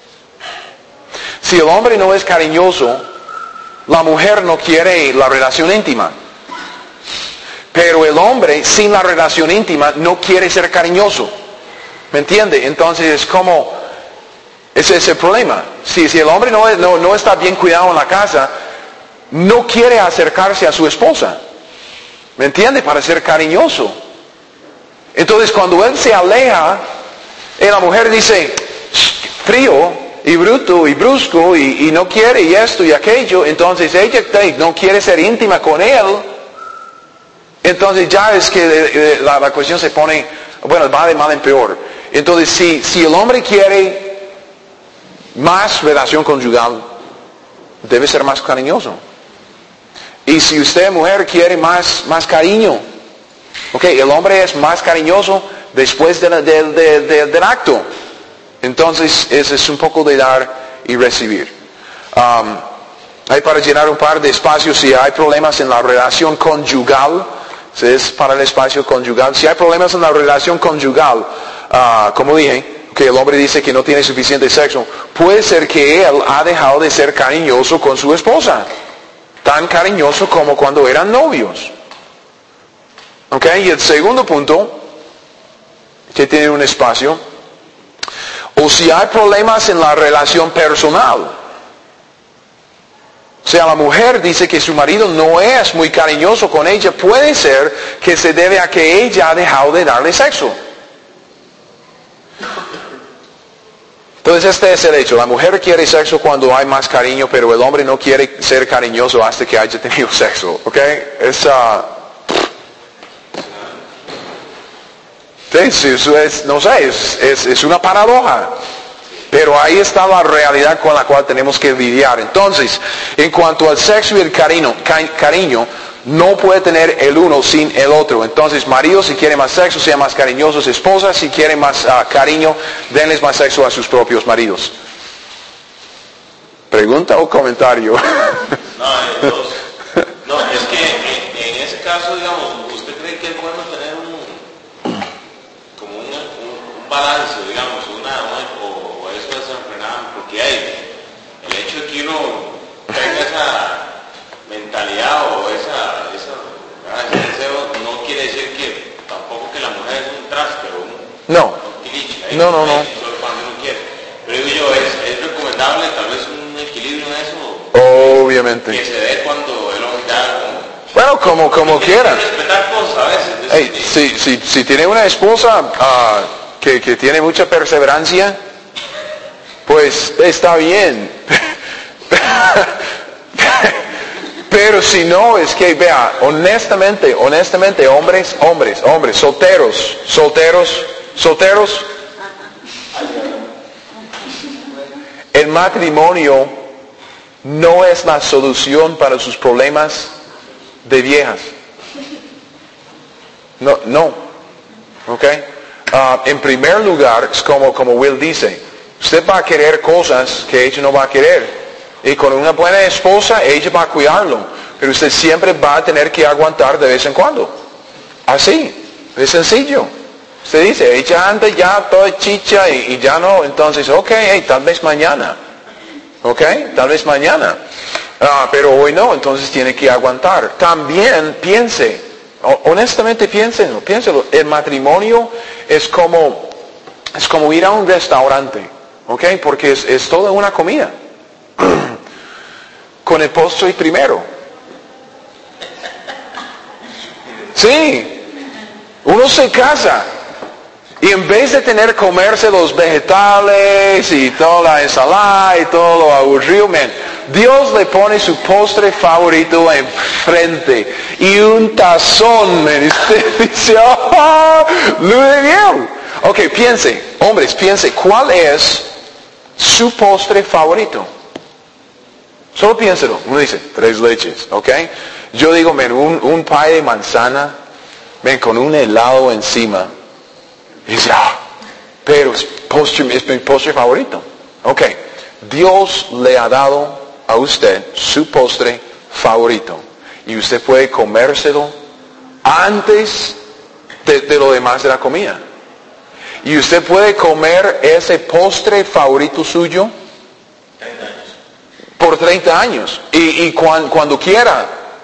si el hombre no es cariñoso, la mujer no quiere la relación íntima. Pero el hombre sin la relación íntima no quiere ser cariñoso. ¿Me entiende? Entonces es como, ese es el problema. Si, si el hombre no, no, no está bien cuidado en la casa, no quiere acercarse a su esposa. ¿Me entiende? Para ser cariñoso. Entonces cuando él se aleja, y la mujer dice, frío y bruto y brusco y, y no quiere y esto y aquello, entonces ella no quiere ser íntima con él. Entonces ya es que eh, la, la cuestión se pone, bueno, va de mal en peor. Entonces si, si el hombre quiere más relación conyugal, debe ser más cariñoso. Y si usted, mujer, quiere más, más cariño, ok, el hombre es más cariñoso después de la, de, de, de, del acto. Entonces es, es un poco de dar y recibir. Um, hay para llenar un par de espacios si hay problemas en la relación conyugal. Es para el espacio conyugal. Si hay problemas en la relación conyugal, uh, como dije, que el hombre dice que no tiene suficiente sexo, puede ser que él ha dejado de ser cariñoso con su esposa. Tan cariñoso como cuando eran novios. ¿Ok? Y el segundo punto, que tiene un espacio, o si hay problemas en la relación personal. O sea, la mujer dice que su marido no es muy cariñoso con ella. Puede ser que se debe a que ella ha dejado de darle sexo. Entonces este es el hecho. La mujer quiere sexo cuando hay más cariño, pero el hombre no quiere ser cariñoso hasta que haya tenido sexo. ¿Ok? Es, uh, sí, eso es, no sé, es, es, es una paradoja. Pero ahí está la realidad con la cual tenemos que lidiar. Entonces, en cuanto al sexo y el cariño, cariño, no puede tener el uno sin el otro. Entonces, maridos, si quieren más sexo, sean más cariñosos. Esposas, si quieren más uh, cariño, denles más sexo a sus propios maridos. ¿Pregunta o comentario? No, dos. No, es que en, en ese caso, digamos, ¿usted cree que es bueno tener un, como un, un, un balance, digamos, una, una porque hay el hecho de que uno tenga esa mentalidad o esa, esa, ese deseo no quiere decir que tampoco que la mujer es un traste o un, no. un tiliche, ¿eh? no, no, no. Solo cuando uno quiere. Pero digo yo, ¿es, es recomendable tal vez un equilibrio en eso? Obviamente. Que se dé cuando el hombre ya como, bueno, como, como quiera. Respetar cosas a veces. Hey, si, si, si tiene una esposa uh, que, que tiene mucha perseverancia, pues está bien. Pero si no, es que, vea, honestamente, honestamente, hombres, hombres, hombres, solteros, solteros, solteros, el matrimonio no es la solución para sus problemas de viejas. No, no. ¿Ok? Uh, en primer lugar, es como, como Will dice, usted va a querer cosas que ella no va a querer. Y con una buena esposa, ella va a cuidarlo. Pero usted siempre va a tener que aguantar de vez en cuando. Así, es sencillo. Usted dice, ella anda ya toda chicha y, y ya no. Entonces, ok, hey, tal vez mañana. Ok, tal vez mañana. Ah, pero hoy no, entonces tiene que aguantar. También piense, honestamente piénsenlo, piénselo. El matrimonio es como, es como ir a un restaurante. Ok, porque es, es toda una comida. Con el postre primero. Sí, uno se casa y en vez de tener que comerse los vegetales y toda la ensalada y todo lo aburrido, man, Dios le pone su postre favorito enfrente y un tazón, man, y usted dice, oh, lo de bien. Ok, piense, hombres, piense, ¿cuál es su postre favorito? Solo piénselo. Uno dice, tres leches, ¿ok? Yo digo, men, un, un pie de manzana, ven, con un helado encima. Y dice, ah, pero es, postre, es mi postre favorito. Ok, Dios le ha dado a usted su postre favorito. Y usted puede comérselo antes de, de lo demás de la comida. Y usted puede comer ese postre favorito suyo por treinta años. Y, y cuan, cuando quiera.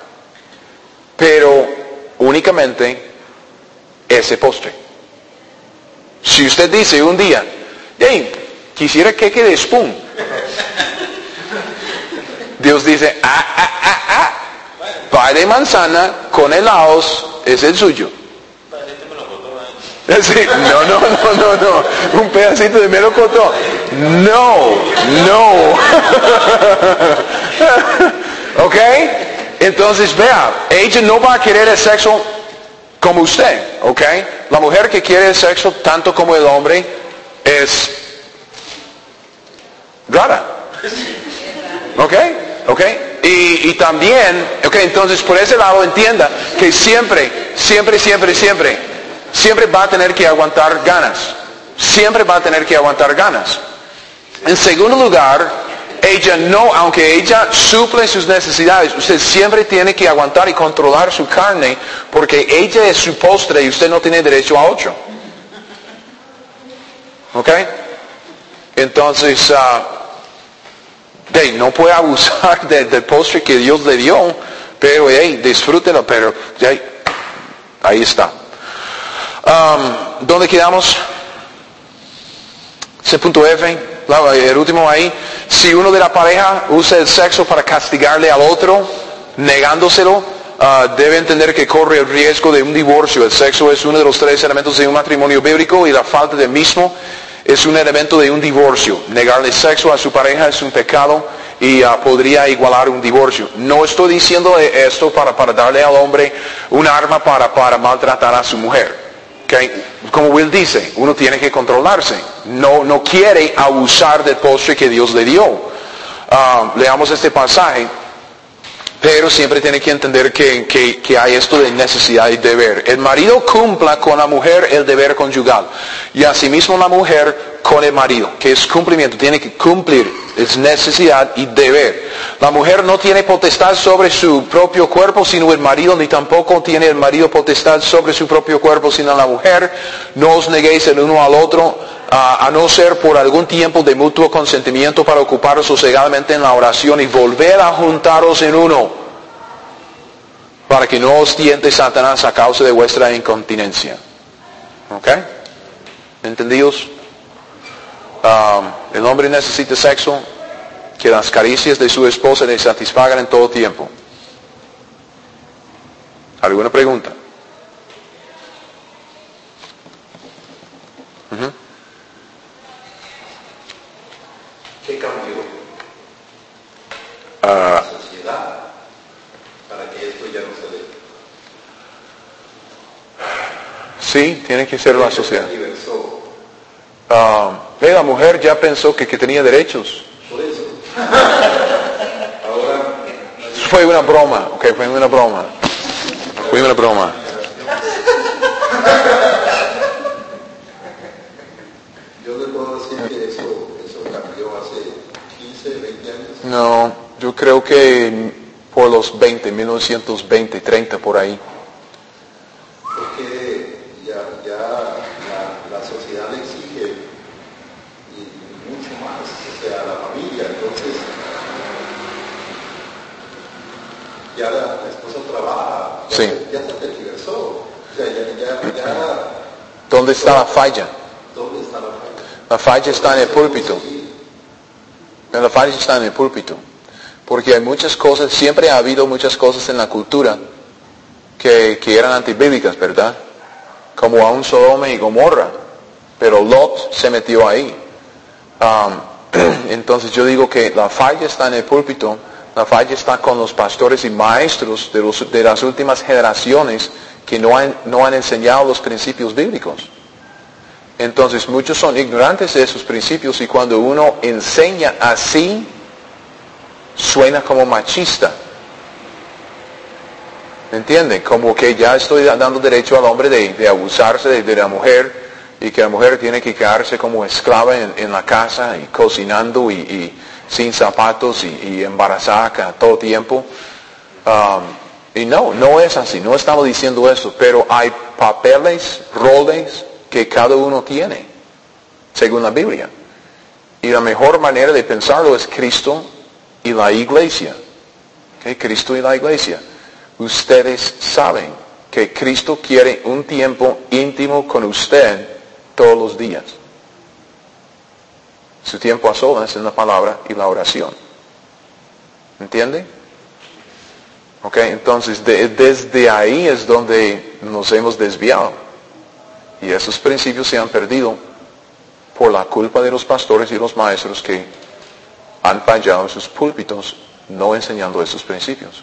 Pero únicamente ese postre. Si usted dice un día, hey, quisiera queque de spoon. Dios dice, ah, ah, ah, ah, pie de manzana con helados es el suyo. Sí, no, no, no, no, no. Un pedacito de melocotón. No, no. ¿Ok? Entonces vea, ella no va a querer el sexo como usted. ¿Ok? La mujer que quiere el sexo tanto como el hombre es rara. ¿Ok? ¿Ok? Y, y también, ok, entonces por ese lado entienda que siempre, siempre, siempre, siempre, siempre va a tener que aguantar ganas. Siempre va a tener que aguantar ganas. En segundo lugar, ella no, aunque ella suple sus necesidades, usted siempre tiene que aguantar y controlar su carne, porque ella es su postre y usted no tiene derecho a ocho. ¿Ok? Entonces, uh, hey, no puede abusar de, del postre que Dios le dio, pero hey, disfrútelo, pero hey, ahí está. Um, ¿Dónde quedamos? C punto F, el último ahí. Si uno de la pareja usa el sexo para castigarle al otro, negándoselo, uh, debe entender que corre el riesgo de un divorcio. El sexo es uno de los tres elementos de un matrimonio bíblico y la falta del mismo es un elemento de un divorcio. Negarle sexo a su pareja es un pecado y uh, podría igualar un divorcio. No estoy diciendo esto para, para darle al hombre un arma para, para maltratar a su mujer. Okay. Como Will dice, uno tiene que controlarse. No, no quiere abusar del postre que Dios le dio. Uh, leamos este pasaje. Pero siempre tiene que entender que, que, que hay esto de necesidad y deber. El marido cumpla con la mujer el deber conyugal. Y asimismo la mujer con el marido, que es cumplimiento, tiene que cumplir, es necesidad y deber. La mujer no tiene potestad sobre su propio cuerpo, sino el marido, ni tampoco tiene el marido potestad sobre su propio cuerpo, sino la mujer. No os neguéis el uno al otro, a, a no ser por algún tiempo de mutuo consentimiento para ocuparos sosegadamente en la oración y volver a juntaros en uno, para que no os tiente Satanás a causa de vuestra incontinencia. ¿Ok? ¿Entendidos? Um, el hombre necesita sexo, que las caricias de su esposa le satisfagan en todo tiempo. ¿Alguna pregunta? Uh-huh. ¿Qué cambió? Uh, sociedad para que esto ya no se dé. Sí, tiene que ser la sociedad. Diversó. Uh, la mujer ya pensó que, que tenía derechos. Por eso. Ahora. Fue una broma, ok, fue una broma. Fue una broma. Yo le puedo decir que eso, eso cambió hace quince, veinte años. No, yo creo que por los veinte, mil novecientos veinte, treinta por ahí. Porque ya, ya la, la sociedad exige y mucho más, o sea, la familia, entonces ya la, la esposa trabaja, ya, Sí. se, ya se tergiversó, o sea, ya, ya, ya, ¿Dónde está la falla? ¿dónde está la falla? La falla está en el púlpito. La falla está en el púlpito. Porque hay muchas cosas, siempre ha habido muchas cosas en la cultura que, que eran antibíblicas, ¿verdad? Como a un Sodoma y Gomorra. Pero Lot se metió ahí. Um, entonces yo digo que la falla está en el púlpito, la falla está con los pastores y maestros de, los, de las últimas generaciones que no han, no han enseñado los principios bíblicos. Entonces muchos son ignorantes de esos principios y cuando uno enseña así, suena como machista. ¿Me entienden? Como que ya estoy dando derecho al hombre de, de abusarse de, de la mujer y que la mujer tiene que quedarse como esclava en, en la casa y cocinando y, y sin zapatos y, y embarazada todo tiempo. Um, y no, no es así, no estamos diciendo eso, pero hay papeles, roles que cada uno tiene, según la Biblia. Y la mejor manera de pensarlo es Cristo y la iglesia. ¿Okay? Cristo y la iglesia. Ustedes saben que Cristo quiere un tiempo íntimo con usted todos los días. Su tiempo a solas en la palabra y la oración. ¿Entiende? Ok, entonces de, desde ahí es donde nos hemos desviado. Y esos principios se han perdido por la culpa de los pastores y los maestros que han fallado en sus púlpitos no enseñando esos principios.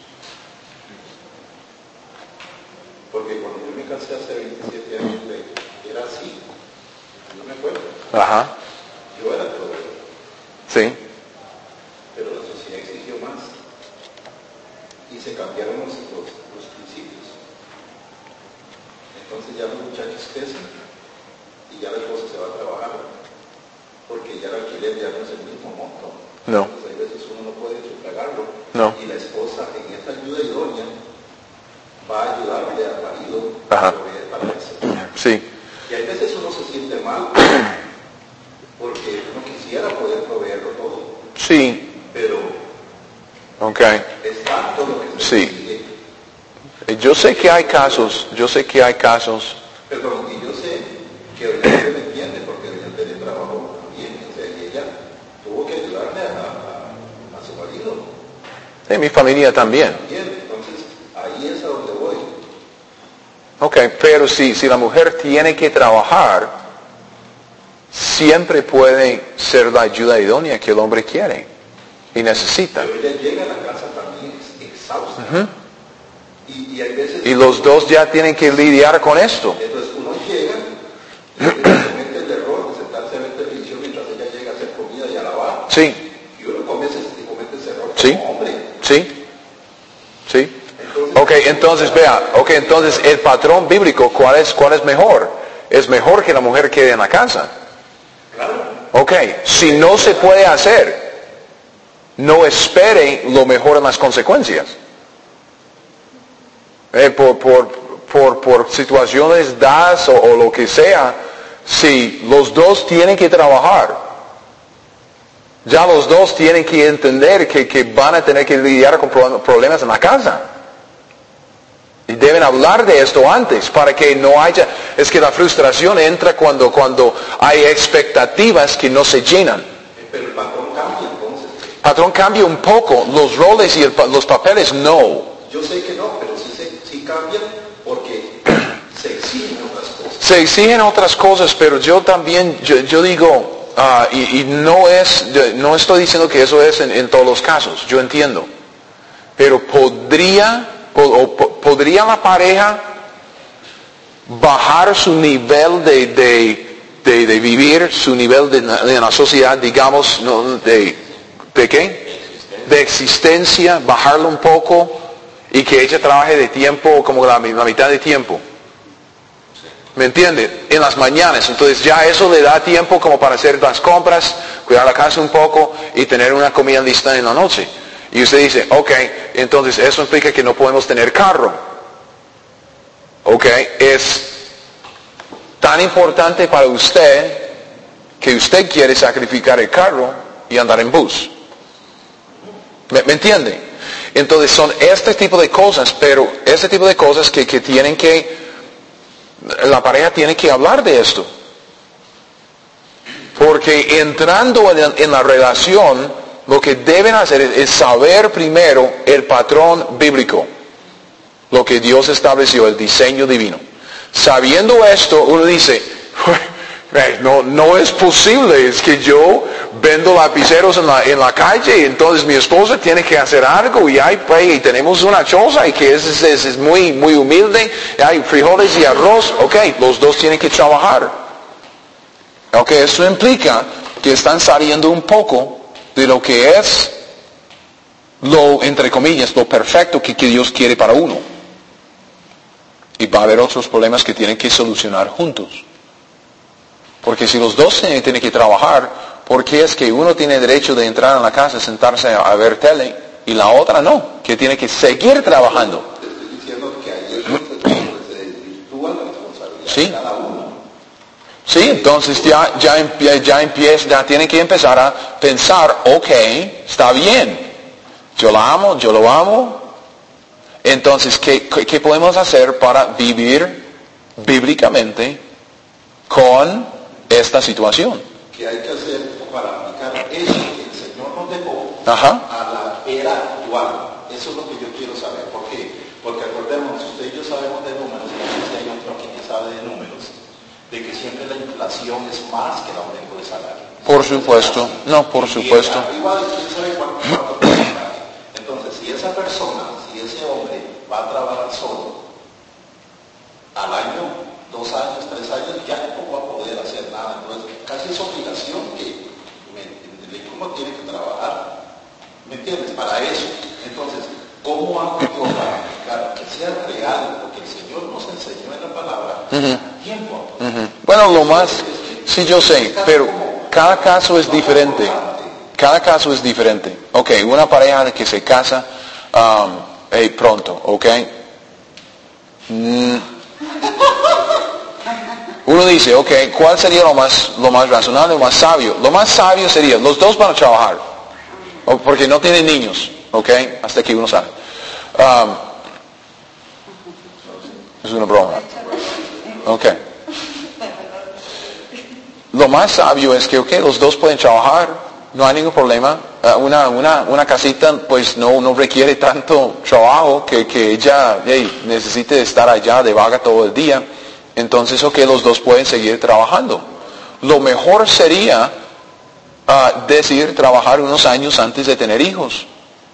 Porque cuando yo me casé hace veintisiete años, era así. Yo me acuerdo. Ajá. Yo era todo. Sí. Pero la sociedad exigió más. Y se cambiaron los, los, los principios. Entonces ya los muchachos crecen y ya la esposa se va a trabajar. Porque ya el alquiler ya no es el mismo monto. No. Entonces hay veces uno no puede sufragarlo. No. Y la esposa en esta ayuda idónea va a ayudarle al marido Ajá. a proveer para eso. Sí. Y hay veces uno se siente mal porque uno quisiera poder proveerlo todo. Sí. Pero Ok. es tanto lo que se Sí. exige. Yo sé que hay casos, yo sé que hay casos. Perdón, y yo sé que doña Tere me entiende porque doña Tere trabajó también, o sea, y ella tuvo que ayudarle a, a, a su marido. En mi familia también. También, entonces ahí es a donde voy. Ok, pero si, si la mujer tiene que trabajar, siempre puede ser la ayuda idónea que el hombre quiere y necesita. Pero ella llega a la casa también exhausta. Uh-huh. y, y hay veces... Y los dos ya tienen que lidiar con esto. Entonces uno llega y comete el error de sentarse a ver televisión mientras ella llega a hacer comida y a lavar. Sí. Y uno comete, comete ese error Sí. como hombre. Sí. Sí. Entonces, Ok, entonces vea, ok, entonces el patrón bíblico, ¿cuál es, cuál es mejor? Es mejor que la mujer quede en la casa. claro. Ok, si no se puede hacer, no espere lo mejor en las consecuencias. Eh, por, por, por, por situaciones dadas o, o lo que sea, si los dos tienen que trabajar, ya los dos tienen que entender que, que van a tener que lidiar con problemas en la casa. Y deben hablar de esto antes para que no haya... Es que la frustración entra cuando, cuando hay expectativas que no se llenan. Pero el patrón cambia entonces. El patrón cambia un poco, los roles y el, los papeles no. Yo sé que no, pero sí, se, sí cambian porque se exigen otras cosas. Se exigen otras cosas, pero yo también, yo, yo digo, uh, y, y no es, no estoy diciendo que eso es en, en todos los casos, yo entiendo. Pero podría, o, o, podría la pareja bajar su nivel de, de, de, de vivir, su nivel de, de la sociedad, digamos, no, de, ¿de qué? De existencia, bajarlo un poco y que ella trabaje de tiempo, como la, la mitad de tiempo. ¿Me entiende? En las mañanas. Entonces ya eso le da tiempo como para hacer las compras, cuidar la casa un poco y tener una comida lista en la noche. Y usted dice, ok, entonces eso implica que no podemos tener carro. Ok, es tan importante para usted que usted quiere sacrificar el carro y andar en bus. ¿Me, me entiende? Entonces son este tipo de cosas, pero este tipo de cosas que, que tienen que, la pareja tiene que hablar de esto. Porque entrando en, en la relación, lo que deben hacer es, es saber primero el patrón bíblico. Lo que Dios estableció, el diseño divino. Sabiendo esto, uno dice, no, no es posible, es que yo vendo lapiceros en la, en la calle y entonces mi esposa tiene que hacer algo y, hay, y tenemos una choza y que es, es, es muy, muy humilde, y hay frijoles y arroz, ok, los dos tienen que trabajar. Ok, eso implica que están saliendo un poco de lo que es lo, entre comillas, lo perfecto que, que Dios quiere para uno. Y va a haber otros problemas que tienen que solucionar juntos. Porque si los dos tienen que trabajar, ¿por qué es que uno tiene derecho de entrar en la casa, sentarse a ver tele y la otra no? Que tiene que seguir trabajando. Te estoy diciendo que ahí es donde se desvirtúa la responsabilidad ¿Sí? de cada uno. Sí, entonces ya, ya, ya empieza, ya tienen que empezar a pensar, ok, está bien, yo la amo, yo lo amo. Entonces, ¿qué, qué podemos hacer para vivir bíblicamente con esta situación? Que hay que hacer para aplicar eso que el Señor nos dejó Ajá. a la era actual. Eso es lo que yo quiero saber. ¿Por qué? Porque acordémonos, usted y yo sabemos de números, y no sé si hay otro aquí que sabe de números, de que siempre la inflación es más que el aumento de salario. Por supuesto, no, por supuesto. Igual, quién sabe cuánto, cuánto porcentaje. Entonces, si esa persona, si ese hombre va a trabajar solo, al año, dos años, tres años, ya no va a poder hacer nada. Entonces, casi es obligación que me, me, cómo tiene que trabajar. ¿Me entiendes? Para eso. Entonces, ¿cómo hago yo para aplicar que sea real? Porque el Señor nos enseñó en la palabra Uh-huh. tiempo. Uh-huh. Bueno, lo más, sí yo sé, pero cada caso es diferente. Cada caso es diferente. Ok, una pareja que se casa um, hey, pronto, ok. Mm. Uno dice, ok, ¿cuál sería lo más, lo más razonable, lo más sabio? Lo más sabio sería, los dos van a trabajar, porque no tienen niños, ok, hasta que uno sabe. Um, es una broma. Ok. Lo más sabio es que, ok, los dos pueden trabajar, no hay ningún problema. Uh, una, una, una casita, pues no, no requiere tanto trabajo que, que ella hey, necesite estar allá de vaga todo el día. Entonces, ok, los dos pueden seguir trabajando. Lo mejor sería uh, decidir trabajar unos años antes de tener hijos.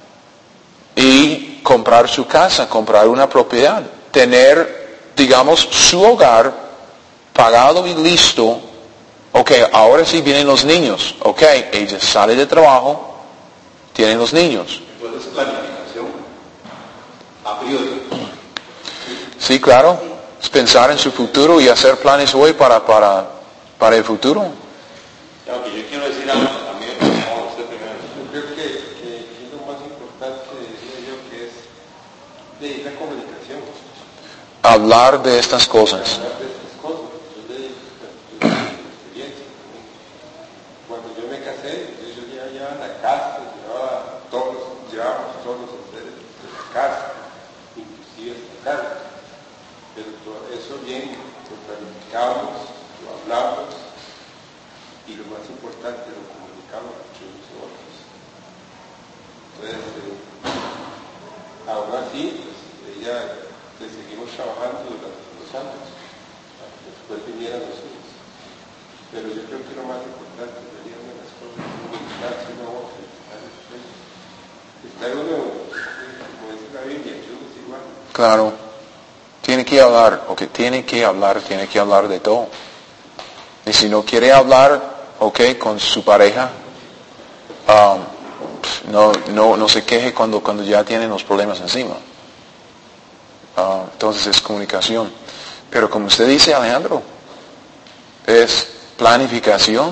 Y comprar su casa, comprar una propiedad. Tener, digamos, su hogar pagado y listo. Ok, ahora sí vienen los niños. Ok, ella sale de trabajo, tienen los niños. Entonces, planificación a priori. Sí, claro. Es pensar en su futuro y hacer planes hoy para, para, para el futuro. Claro, que yo quiero decir algo también, no, usted primero. Yo creo que, que es lo más importante, diría yo, que es de la comunicación. Hablar de estas cosas. Hablar de estas cosas. Yo le digo, yo tengo experiencia. Cuando yo me casé, yo ya llevaba la casa, llevaba todos, llevábamos todos los haceres de la casa, inclusive esta casa. Pero todo eso bien, lo planificamos, lo hablamos y lo más importante, lo comunicamos entre nosotros. Entonces, eh, aún así, pues, ella, le seguimos trabajando durante los años, después vinieron los hijos. Pero yo creo que lo más importante sería una de las cosas, comunicarse una voz, estar uno Claro. Tiene que hablar, ok, tiene que hablar, tiene que hablar de todo. Y si no quiere hablar, ok, con su pareja, um, no, no, no se queje cuando, cuando ya tienen los problemas encima. Uh, entonces es comunicación. Pero como usted dice, Alejandro, es planificación.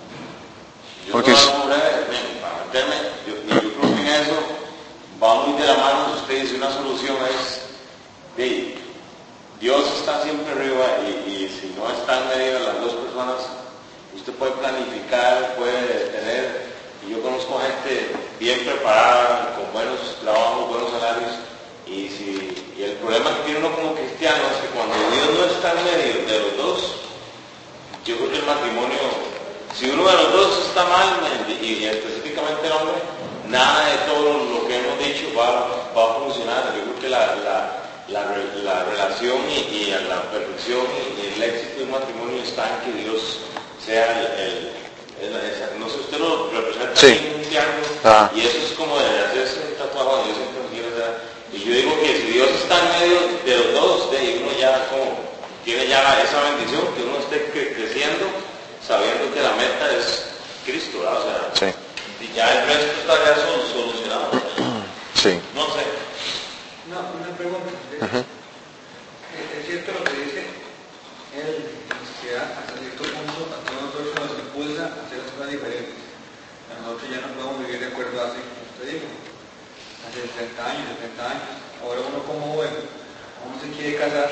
Yo Porque es, no, breve, para meterme, yo, yo creo que en eso va muy de la mano. Usted dice una solución es de Dios está siempre arriba y, y si no están en medio de las dos personas, usted puede planificar, puede tener, y yo conozco gente bien preparada, con buenos trabajos, buenos salarios, y, si, y el problema que tiene uno como cristiano es que cuando Dios no está en medio de los dos, yo creo que el matrimonio, si uno de los dos está mal, y, y específicamente el hombre, nada de todo lo que hemos dicho va, va a funcionar. Yo creo que la, la, la, la relación y, y la perfección y el éxito de un matrimonio está en que Dios sea el, el, el, el no sé, usted lo representa sí. en un triángulo, ah. y eso es como de hacerse un tatuaje. Yo siempre quiero hacer, y yo digo que si Dios está en medio de los dos, de uno ya como tiene ya esa bendición, que uno esté cre creciendo sabiendo que la meta es Cristo, ¿verdad? O sea, sí. Y ya el resto está ya sol solucionado. Sí. No sé. No, una pregunta. Uh-huh. Es cierto lo que dice él, que hasta cierto punto a todos nosotros nos impulsa a hacer las cosas diferentes. A nosotros ya no podemos vivir de acuerdo a así, como usted dijo, hace treinta años, setenta años. Ahora uno como joven, uno se quiere casar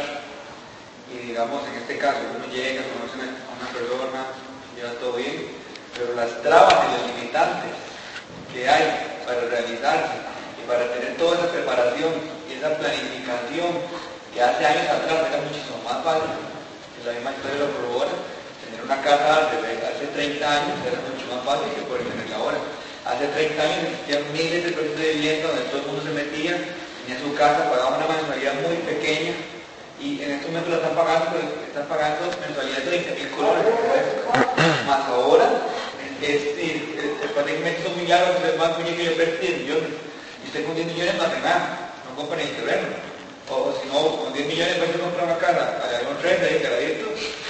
y digamos en este caso uno llega, conoce a una persona, lleva todo bien, pero las trabas y los limitantes que hay para realizarse y para tener toda esa preparación y esa planificación que hace años atrás era muchísimo más fácil, que la misma historia lo corrobora. Tener una casa desde hace treinta años era mucho más fácil que poder tenerla ahora. Hace treinta años existían miles de proyectos de vivienda donde todo el mundo se metía, tenía su casa, pagaba una mensualidad muy pequeña, y en estos momentos la están pagando, pero están pagando mensualidad de treinta mil colones. Más ahora, es decir, prácticamente son milagros, es más muñeco que yo perdí diez millones. Y usted con diez millones no hace nada, no compra ni terreno. O, o si no, con diez millones va a comprar una casa, hay un treinta ahí caladito,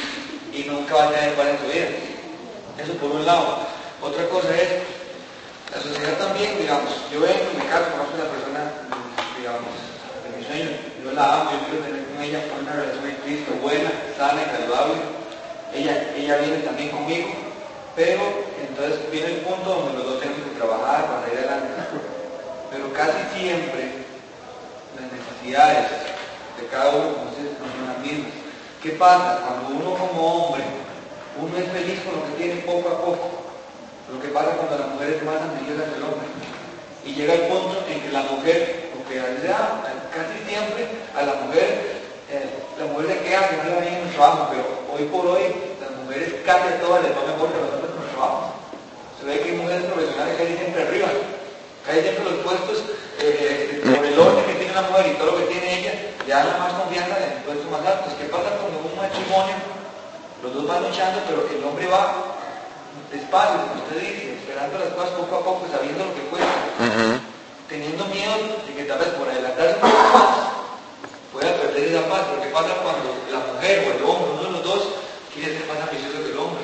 y nunca va a tener paz en su vida. Eso por un lado. Otra cosa es, la sociedad también, digamos, yo vengo en mi caso, conozco a la persona, digamos, de mis sueños, yo la amo, yo quiero tener con ella una relación en Cristo buena, sana y saludable. Ella, ella viene también conmigo, pero entonces viene el punto donde los dos tenemos que trabajar para ir adelante. Pero casi siempre las necesidades de cada uno como ustedes no son las mismas. ¿Qué pasa? Cuando uno como hombre, uno es feliz con lo que tiene poco a poco. Lo que pasa cuando la mujer es más ambiciosa que el hombre. Y llega el punto en que la mujer, porque sea, casi siempre a la mujer, eh, la mujer le queda que no le va bien en el trabajo, pero hoy por hoy las mujeres casi a todas les va mejor que los hombres en el trabajo. Se ve que hay mujeres profesionales casi siempre arriba, casi siempre los puestos, eh, por el orden que tiene la mujer y todo lo que tiene ella, le dan más confianza en puestos más altos. ¿Qué pasa cuando un matrimonio, los dos van luchando, pero el hombre va despacio, como usted dice, esperando las cosas poco a poco, sabiendo lo que cuesta, uh-huh. teniendo miedo de que tal vez por adelantarse un poco más pueda perder esa paz? Porque pasa cuando la mujer o el hombre, uno de los dos, quiere ser más ambicioso que el hombre.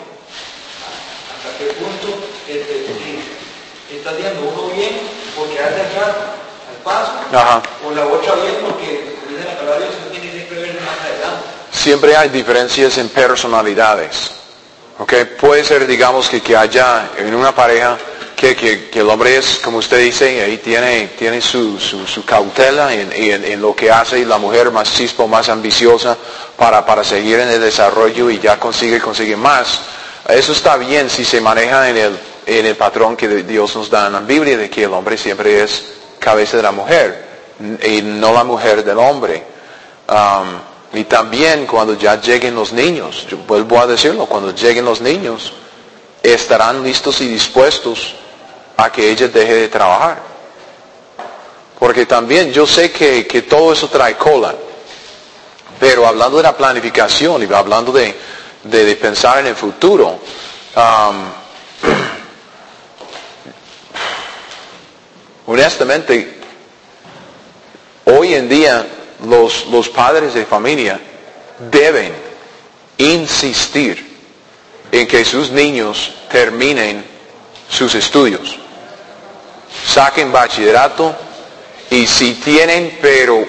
¿Hasta qué punto este, está haciendo uno bien porque hace atrás al paso, uh-huh. o la otra bien porque desde la palabra de Dios tiene siempre verse más adelante? Siempre hay diferencias en personalidades. Okay, puede ser, digamos, que, que haya en una pareja que, que, que el hombre es, como usted dice, ahí tiene, tiene su, su, su cautela en, en, en lo que hace, y la mujer más chispa, más ambiciosa para, para seguir en el desarrollo y ya consigue, consigue más. Eso está bien si se maneja en el, en el patrón que Dios nos da en la Biblia, de que el hombre siempre es cabeza de la mujer y no la mujer del hombre. Um, Y también cuando ya lleguen los niños, yo vuelvo a decirlo, cuando lleguen los niños, estarán listos y dispuestos a que ella deje de trabajar. Porque también yo sé que, que todo eso trae cola, pero hablando de la planificación y hablando de, de, de pensar en el futuro, um, honestamente, hoy en día, los, los padres de familia deben insistir en que sus niños terminen sus estudios. Saquen bachillerato y si tienen, pero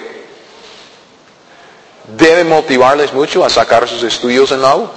deben motivarles mucho a sacar sus estudios en la U.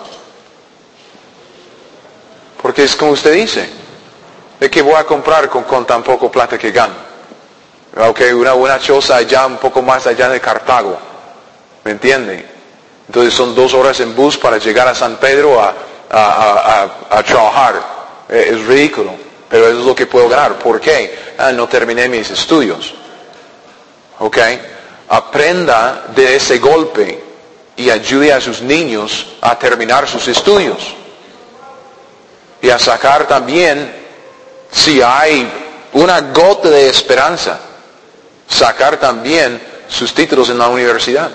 Porque es como usted dice, ¿de qué voy a comprar con, con tan poco plata que gano? Ok, una buena choza allá, un poco más allá de Cartago. ¿Me entiende? Entonces son dos horas en bus para llegar a San Pedro a, a, a, a, a trabajar. Eh, es ridículo, pero eso es lo que puedo ganar. ¿Por qué? Ah, no terminé mis estudios. Ok, aprenda de ese golpe y ayude a sus niños a terminar sus estudios. Y a sacar también, si hay una gota de esperanza, sacar también sus títulos en la universidad.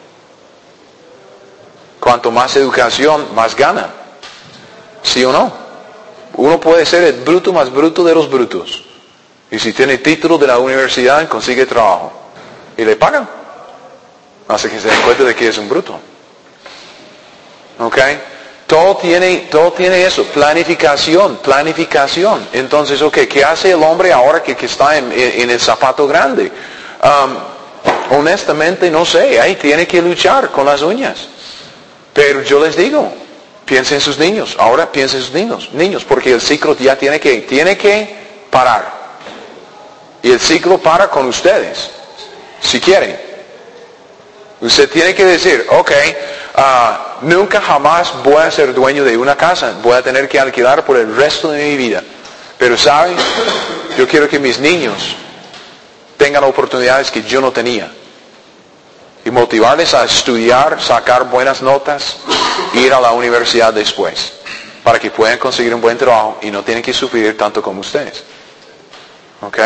Cuanto más educación, más gana. ¿Sí o no? Uno puede ser el bruto más bruto de los brutos. Y si tiene título de la universidad, consigue trabajo. Y le pagan. Así que se den cuenta de que es un bruto. ¿Ok? Todo tiene, todo tiene eso, planificación, planificación. Entonces, ok, ¿qué hace el hombre ahora que, que está en, en el zapato grande? Um, honestamente, no sé, ahí tiene que luchar con las uñas. Pero yo les digo, piensen en sus niños, ahora piensen en sus niños, niños, porque el ciclo ya tiene que, tiene que parar. Y el ciclo para con ustedes, si quieren. Usted tiene que decir, ok, uh, nunca jamás voy a ser dueño de una casa, voy a tener que alquilar por el resto de mi vida. Pero ¿saben? Yo quiero que mis niños tengan oportunidades que yo no tenía. Y motivarles a estudiar, sacar buenas notas, ir a la universidad después, para que puedan conseguir un buen trabajo y no tienen que sufrir tanto como ustedes. ¿Ok?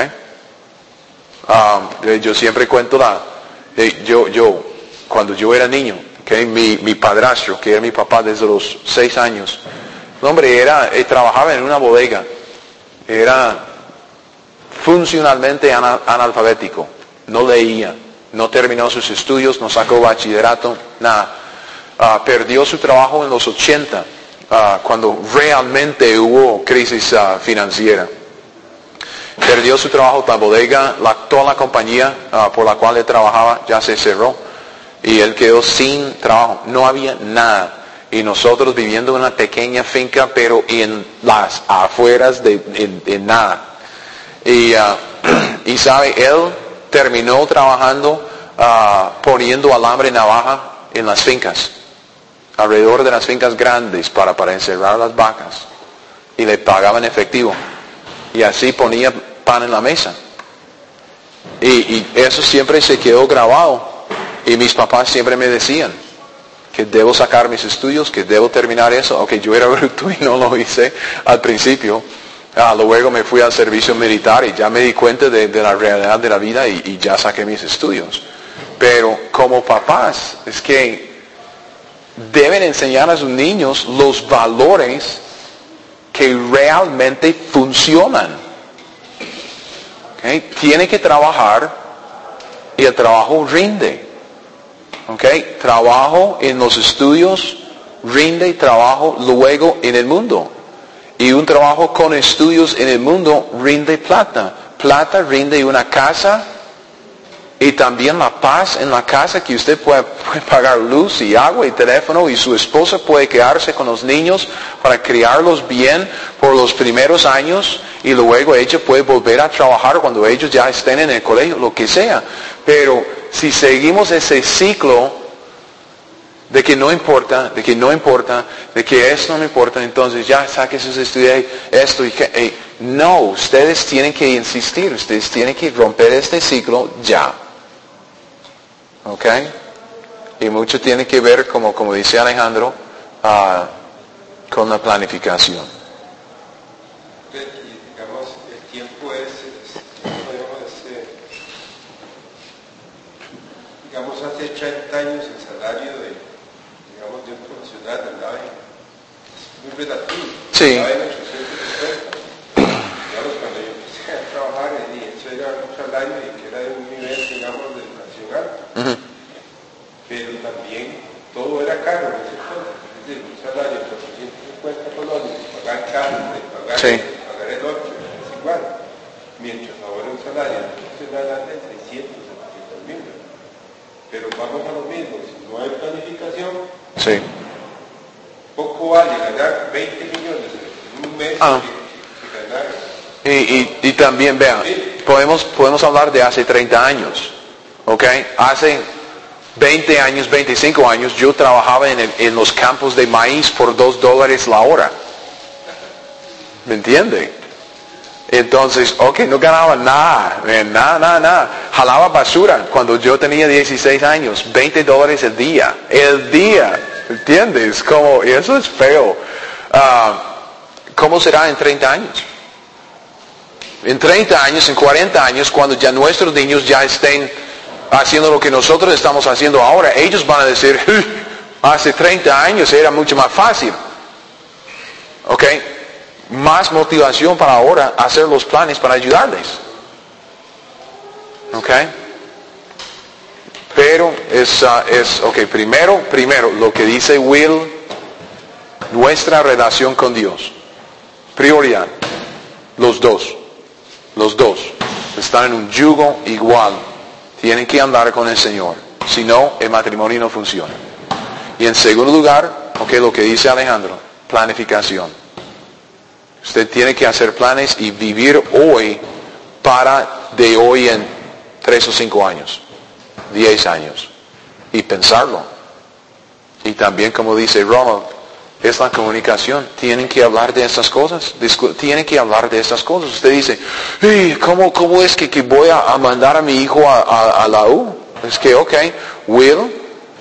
Um, yo siempre cuento la... Eh, yo, yo, cuando yo era niño, okay, mi, mi padrastro, que era mi papá desde los seis años, el hombre era, eh, trabajaba en una bodega, era funcionalmente ana, analfabético, no leía, no terminó sus estudios, no sacó bachillerato, nada. Uh, perdió su trabajo en los ochenta, uh, cuando realmente hubo crisis uh, financiera. Perdió su trabajo, la bodega, la, toda la compañía uh, por la cual él trabajaba ya se cerró. Y él quedó sin trabajo, no había nada. Y nosotros viviendo en una pequeña finca, pero en las afueras de, de, de nada. Y, uh, y sabe, él terminó trabajando uh, poniendo alambre navaja en las fincas, alrededor de las fincas grandes para, para encerrar las vacas. Y le pagaban efectivo. Y así ponía pan en la mesa. Y, y eso siempre se quedó grabado. Y mis papás siempre me decían que debo sacar mis estudios, que debo terminar eso. Aunque yo era bruto y no lo hice al principio. Ah, luego me fui al servicio militar y ya me di cuenta de, de la realidad de la vida y, y ya saqué mis estudios. Pero como papás, es que deben enseñar a sus niños los valores que realmente funcionan. ¿Okay? Tiene que trabajar y el trabajo rinde. ¿Okay? Trabajo en los estudios rinde trabajo luego en el mundo. Y un trabajo con estudios en el mundo rinde plata. Plata rinde una casa y también la paz en la casa, que usted puede, puede pagar luz y agua y teléfono, y su esposa puede quedarse con los niños para criarlos bien por los primeros años, y luego ella puede volver a trabajar cuando ellos ya estén en el colegio, lo que sea. Pero si seguimos ese ciclo de que no importa, de que no importa, de que esto no me importa, entonces ya saque sus estudios, esto y que... Hey, no, ustedes tienen que insistir, ustedes tienen que romper este ciclo ya. ¿Ok? Y mucho tiene que ver, como, como dice Alejandro, uh, con la planificación. Y, digamos, el tiempo es, es, digamos, es, digamos, hace ochenta años el salario de, digamos, de un profesional andaba en, es muy relativo. Sí. Andaba en ochocientos cincuenta. Digamos, cuando yo empecé a trabajar, y eso era un salario y que era de un nivel, digamos, de educación alta. Uh-huh. también todo era caro en ese entonces. Es decir, un salario de cuatrocientos cincuenta colones, pagar carne, pagar, Sí. pagar el otro, es igual. Mientras ahora un salario profesional anda en seiscientos, setecientos mil. Pero vamos a lo mismo, si no hay planificación, Sí. poco vale ganar veinte millones en un mes Ah. que, que ganar. Y, y, y también vean, podemos, podemos hablar de hace treinta años, ¿ok? Hace veinte años, veinticinco años, yo trabajaba en, el- en los campos de maíz por dos dólares la hora. ¿Me entiende? Entonces, ok, no ganaba nada, eh, nada, nada, nada. Jalaba basura cuando yo tenía dieciséis años, veinte dólares el día, el día, ¿entiendes? Como, y eso es feo. Ah, ¿Cómo será en treinta años? En treinta años, en cuarenta años, cuando ya nuestros niños ya estén haciendo lo que nosotros estamos haciendo ahora, ellos van a decir, hace treinta años era mucho más fácil. ¿Ok? Más motivación para ahora hacer los planes para ayudarles. ¿Ok? Pero es, uh, es, ok, primero, primero, lo que dice Will, nuestra relación con Dios. Prioridad. Los dos. Los dos. Están en un yugo igual. Tienen que andar con el Señor. Si no, el matrimonio no funciona. Y en segundo lugar, ok, lo que dice Alejandro, planificación. Usted tiene que hacer planes y vivir hoy para de hoy en tres o cinco años, diez años. Y pensarlo. Y también, como dice Ronald, es la comunicación. Tienen que hablar de esas cosas. Discu- tienen que hablar de esas cosas. Usted dice, "Hey, ¿cómo, cómo es que, que voy a, a mandar a mi hijo a, a, a la U? Es que, ok, Will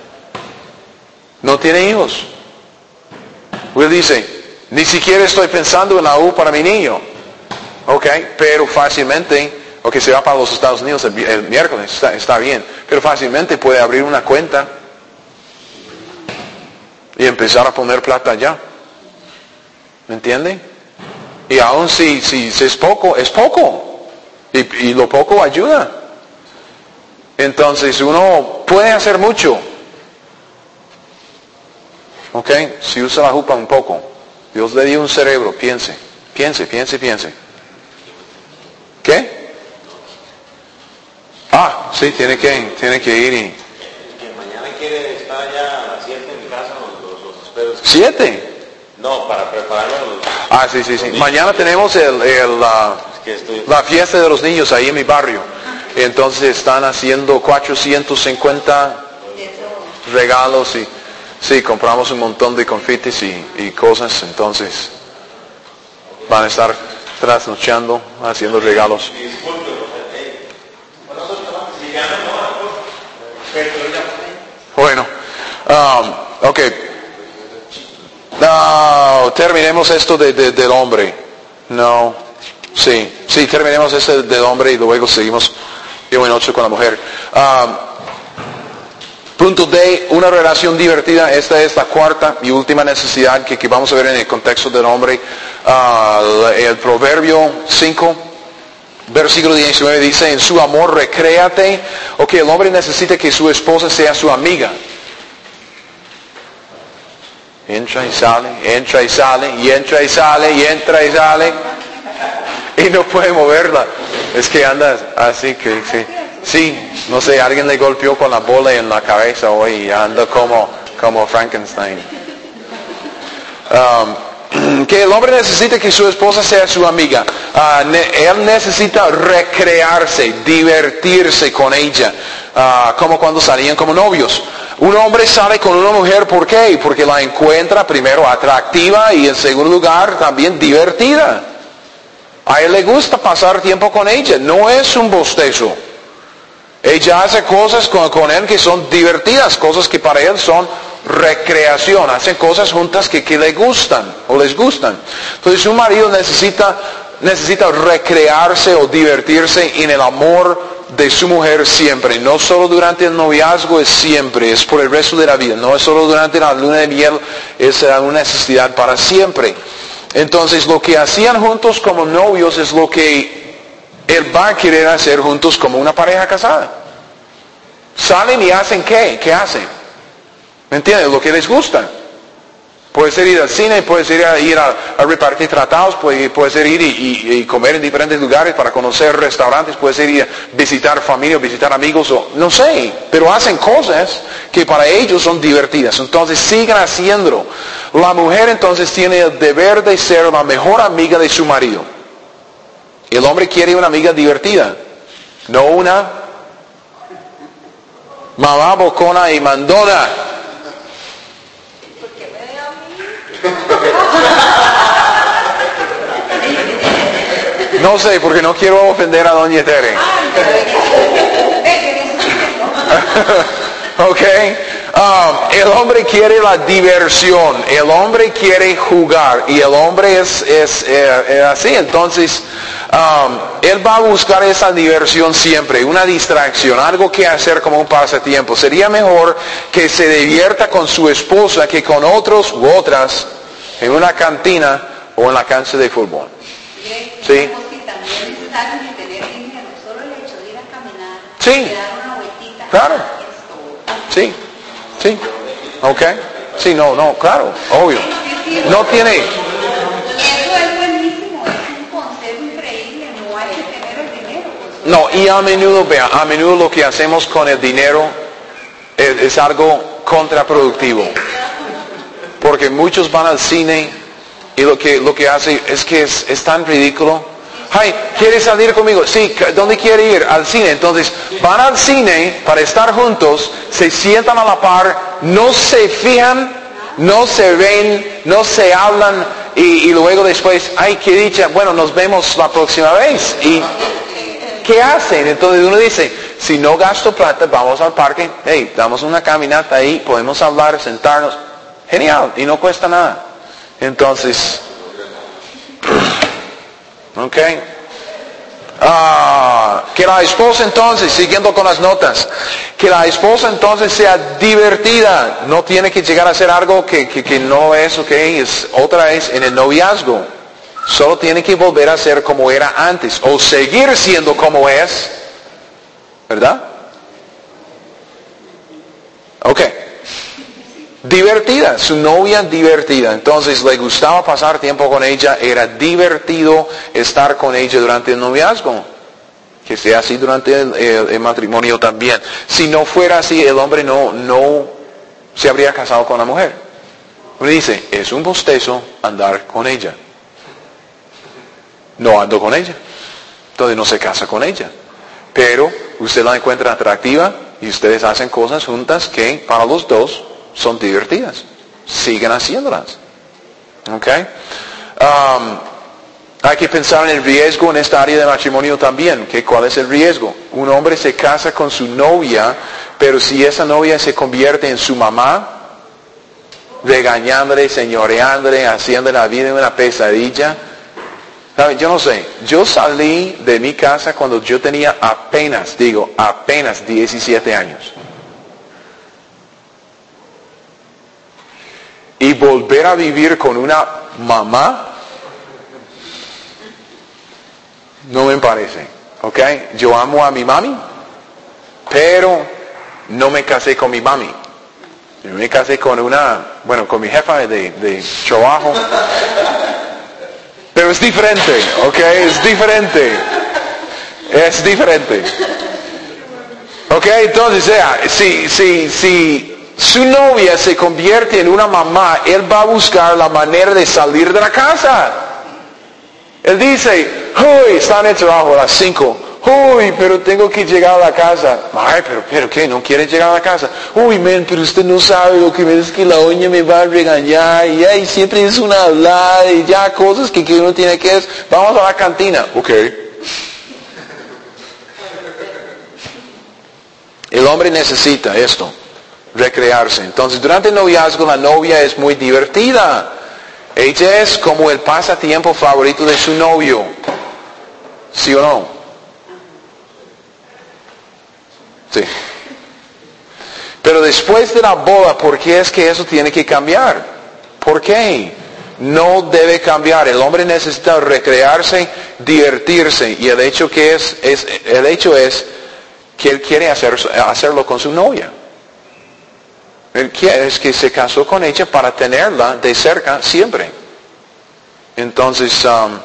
no tiene hijos. Will dice, ni siquiera estoy pensando en la U para mi niño. Ok, pero fácilmente, ok, se va para los Estados Unidos el, el miércoles, está, está bien, pero fácilmente puede abrir una cuenta y empezar a poner plata allá. ¿Me entiende? Y aún si, si, si es poco, es poco. Y, y lo poco ayuda. Entonces uno puede hacer mucho. Ok, si usa la jupa un poco. Dios le dio un cerebro, piense, piense, piense, piense. ¿Qué? Ah, sí, tiene que, tiene que ir y... Que mañana quiere estar allá a las siete en mi casa, los, los, los espero. ¿Siete? No, para prepararnos los... Ah, sí, sí, sí. Mañana tenemos el, el, la, Es que estoy... la fiesta de los niños ahí en mi barrio. Entonces están haciendo cuatrocientos cincuenta regalos y... Sí, compramos un montón de confites y, y cosas, entonces van a estar trasnochando, haciendo regalos. Bueno, um, ok. No, terminemos esto de, de- del hombre. No, sí, sí, terminemos esto del hombre y luego seguimos yo en ocho con la mujer. Um, Punto D, una relación divertida. Esta es la cuarta y última necesidad que, que vamos a ver en el contexto del hombre. Uh, el Proverbio cinco, versículo diecinueve dice, en su amor recréate. Ok, el hombre necesita que su esposa sea su amiga. Entra y sale, entra y sale, y entra y sale, y entra y sale. Y no puede moverla. Es que anda así que sí. Sí, no sé, alguien le golpeó con la bola en la cabeza hoy y anda como, como Frankenstein. Um, que el hombre necesita que su esposa sea su amiga. Uh, ne- él necesita recrearse, divertirse con ella, uh, como cuando salían como novios. Un hombre sale con una mujer, ¿por qué? Porque la encuentra primero atractiva y en segundo lugar también divertida. A él le gusta pasar tiempo con ella, no es un bostezo. Ella hace cosas con, con él que son divertidas, cosas que para él son recreación, hacen cosas juntas que, que le gustan o les gustan. Entonces un marido necesita, necesita recrearse o divertirse en el amor de su mujer siempre, no solo durante el noviazgo, es siempre, es por el resto de la vida, no es solo durante la luna de miel, es una necesidad para siempre. Entonces lo que hacían juntos como novios es lo que él va a querer hacer juntos como una pareja casada. Salen y hacen ¿qué? ¿Qué hacen? ¿Me entiendes? Lo que les gusta. Puede ser ir al cine, puede ser ir a, a repartir tratados, puede, puede ser ir y, y, y comer en diferentes lugares para conocer restaurantes, puede ser ir a visitar familia, visitar amigos, o no sé, pero hacen cosas que para ellos son divertidas. Entonces sigan haciéndolo. La mujer entonces tiene el deber de ser la mejor amiga de su marido. El hombre quiere una amiga divertida, no una mamá bocona y mandona. No sé, porque no quiero ofender a doña Tere. Ok. Um, el hombre quiere la diversión, el hombre quiere jugar y el hombre es, es, es, es así. Entonces, um, él va a buscar esa diversión siempre, una distracción, algo que hacer como un pasatiempo. Sería mejor que se divierta con su esposa que con otros u otras en una cantina o en la cancha de fútbol. ¿Sí? Sí. Claro. Sí. Sí. Ok. Sí, no, no, claro, obvio. No tiene... Eso es buenísimo, es un consejo increíble, no hay que tener el dinero. No, y a menudo, vea, a menudo lo que hacemos con el dinero es, es algo contraproductivo. Porque muchos van al cine y lo que, lo que hace es que es, es tan ridículo. Ay, ¿quiere salir conmigo? Sí, ¿dónde quiere ir? Al cine. Entonces, van al cine para estar juntos, se sientan a la par, no se fijan, no se ven, no se hablan y, y luego después, ay, qué dicha, bueno, nos vemos la próxima vez. ¿Y qué hacen? Entonces uno dice, si no gasto plata, vamos al parque, hey, damos una caminata ahí, podemos hablar, sentarnos. Genial, y no cuesta nada. Entonces... Ok. Ah, que la esposa entonces, siguiendo con las notas, que la esposa entonces sea divertida, no tiene que llegar a ser algo que, que, que no es, ok, es otra vez en el noviazgo. Solo tiene que volver a ser como era antes, o seguir siendo como es, ¿verdad? Ok. Divertida, su novia divertida. Entonces le gustaba pasar tiempo con ella, era divertido estar con ella durante el noviazgo. Que sea así durante el, el, el matrimonio también. Si no fuera así, el hombre no, no se habría casado con la mujer. Uno dice, es un bostezo andar con ella. No ando con ella. Entonces no se casa con ella. Pero usted la encuentra atractiva y ustedes hacen cosas juntas que para los dos son divertidas. Sigan haciéndolas. ¿Ok? Um, hay que pensar en el riesgo en esta área de matrimonio también. ¿Okay? ¿Cuál es el riesgo? Un hombre se casa con su novia, pero si esa novia se convierte en su mamá, regañándole, señoreándole, haciendo la vida una pesadilla. ¿Saben? Yo no sé. Yo salí de mi casa cuando yo tenía apenas, digo, apenas diecisiete años. Y volver a vivir con una mamá, no me parece, ¿ok? Yo amo a mi mami, pero no me casé con mi mami. Yo me casé con una, bueno, con mi jefa de, de trabajo. Pero es diferente, ¿ok? Es diferente. Es diferente. ¿Ok? Entonces, sea, si, si, si su novia se convierte en una mamá, él va a buscar la manera de salir de la casa. Él dice, uy, está en el trabajo a las cinco. Uy, pero tengo que llegar a la casa. Ay, pero, pero ¿qué? ¿No quiere llegar a la casa? Uy, men, pero usted no sabe lo que me es que la doña me va a regañar. Y ay, siempre es una hablada y ya cosas que, que uno tiene que hacer. Vamos a la cantina. Ok. El hombre necesita esto. Recrearse. Entonces, durante el noviazgo la novia es muy divertida. Ella es como el pasatiempo favorito de su novio. ¿Sí o no? Sí. Pero después de la boda, ¿por qué es que eso tiene que cambiar? ¿Por qué? No debe cambiar. El hombre necesita recrearse, divertirse. Y el hecho que es, es el hecho es que él quiere hacer, hacerlo con su novia. Él quiere, es que se casó con ella para tenerla de cerca siempre. Entonces, um,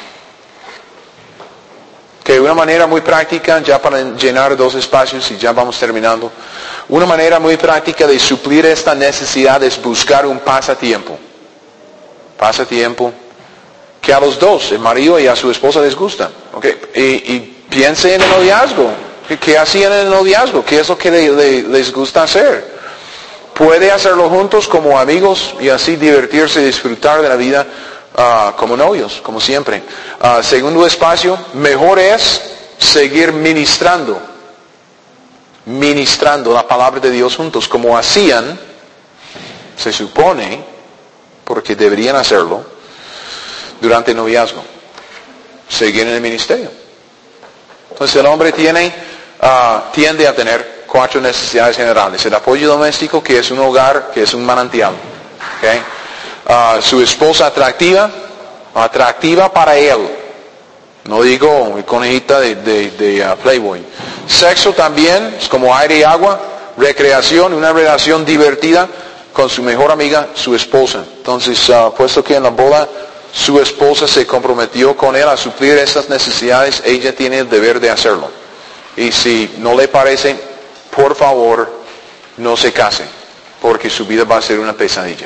que una manera muy práctica, ya para llenar dos espacios y ya vamos terminando, una manera muy práctica de suplir esta necesidad es buscar un pasatiempo. Pasatiempo que a los dos, el marido y a su esposa, les gusta. ¿Okay? Y, y piense en el noviazgo. ¿Qué, qué hacían en el noviazgo? ¿Qué es lo que le, le, les gusta hacer? Puede hacerlo juntos como amigos y así divertirse y disfrutar de la vida uh, como novios, como siempre. Uh, segundo espacio, mejor es seguir ministrando. Ministrando la palabra de Dios juntos, como hacían, se supone, porque deberían hacerlo, durante el noviazgo. Seguir en el ministerio. Entonces el hombre tiene, uh, tiende a tener cuatro necesidades generales. El apoyo doméstico, que es un hogar, que es un manantial. ¿Okay? Uh, su esposa atractiva, atractiva para él. No digo conejita de, de, de uh, Playboy. Sexo también, es como aire y agua. Recreación, una relación divertida con su mejor amiga, su esposa. Entonces, uh, puesto que en la boda su esposa se comprometió con él a suplir esas necesidades, ella tiene el deber de hacerlo. Y si no le parece, por favor, no se case, porque su vida va a ser una pesadilla.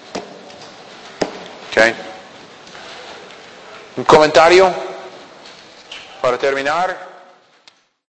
¿Okay? ¿Un comentario para terminar?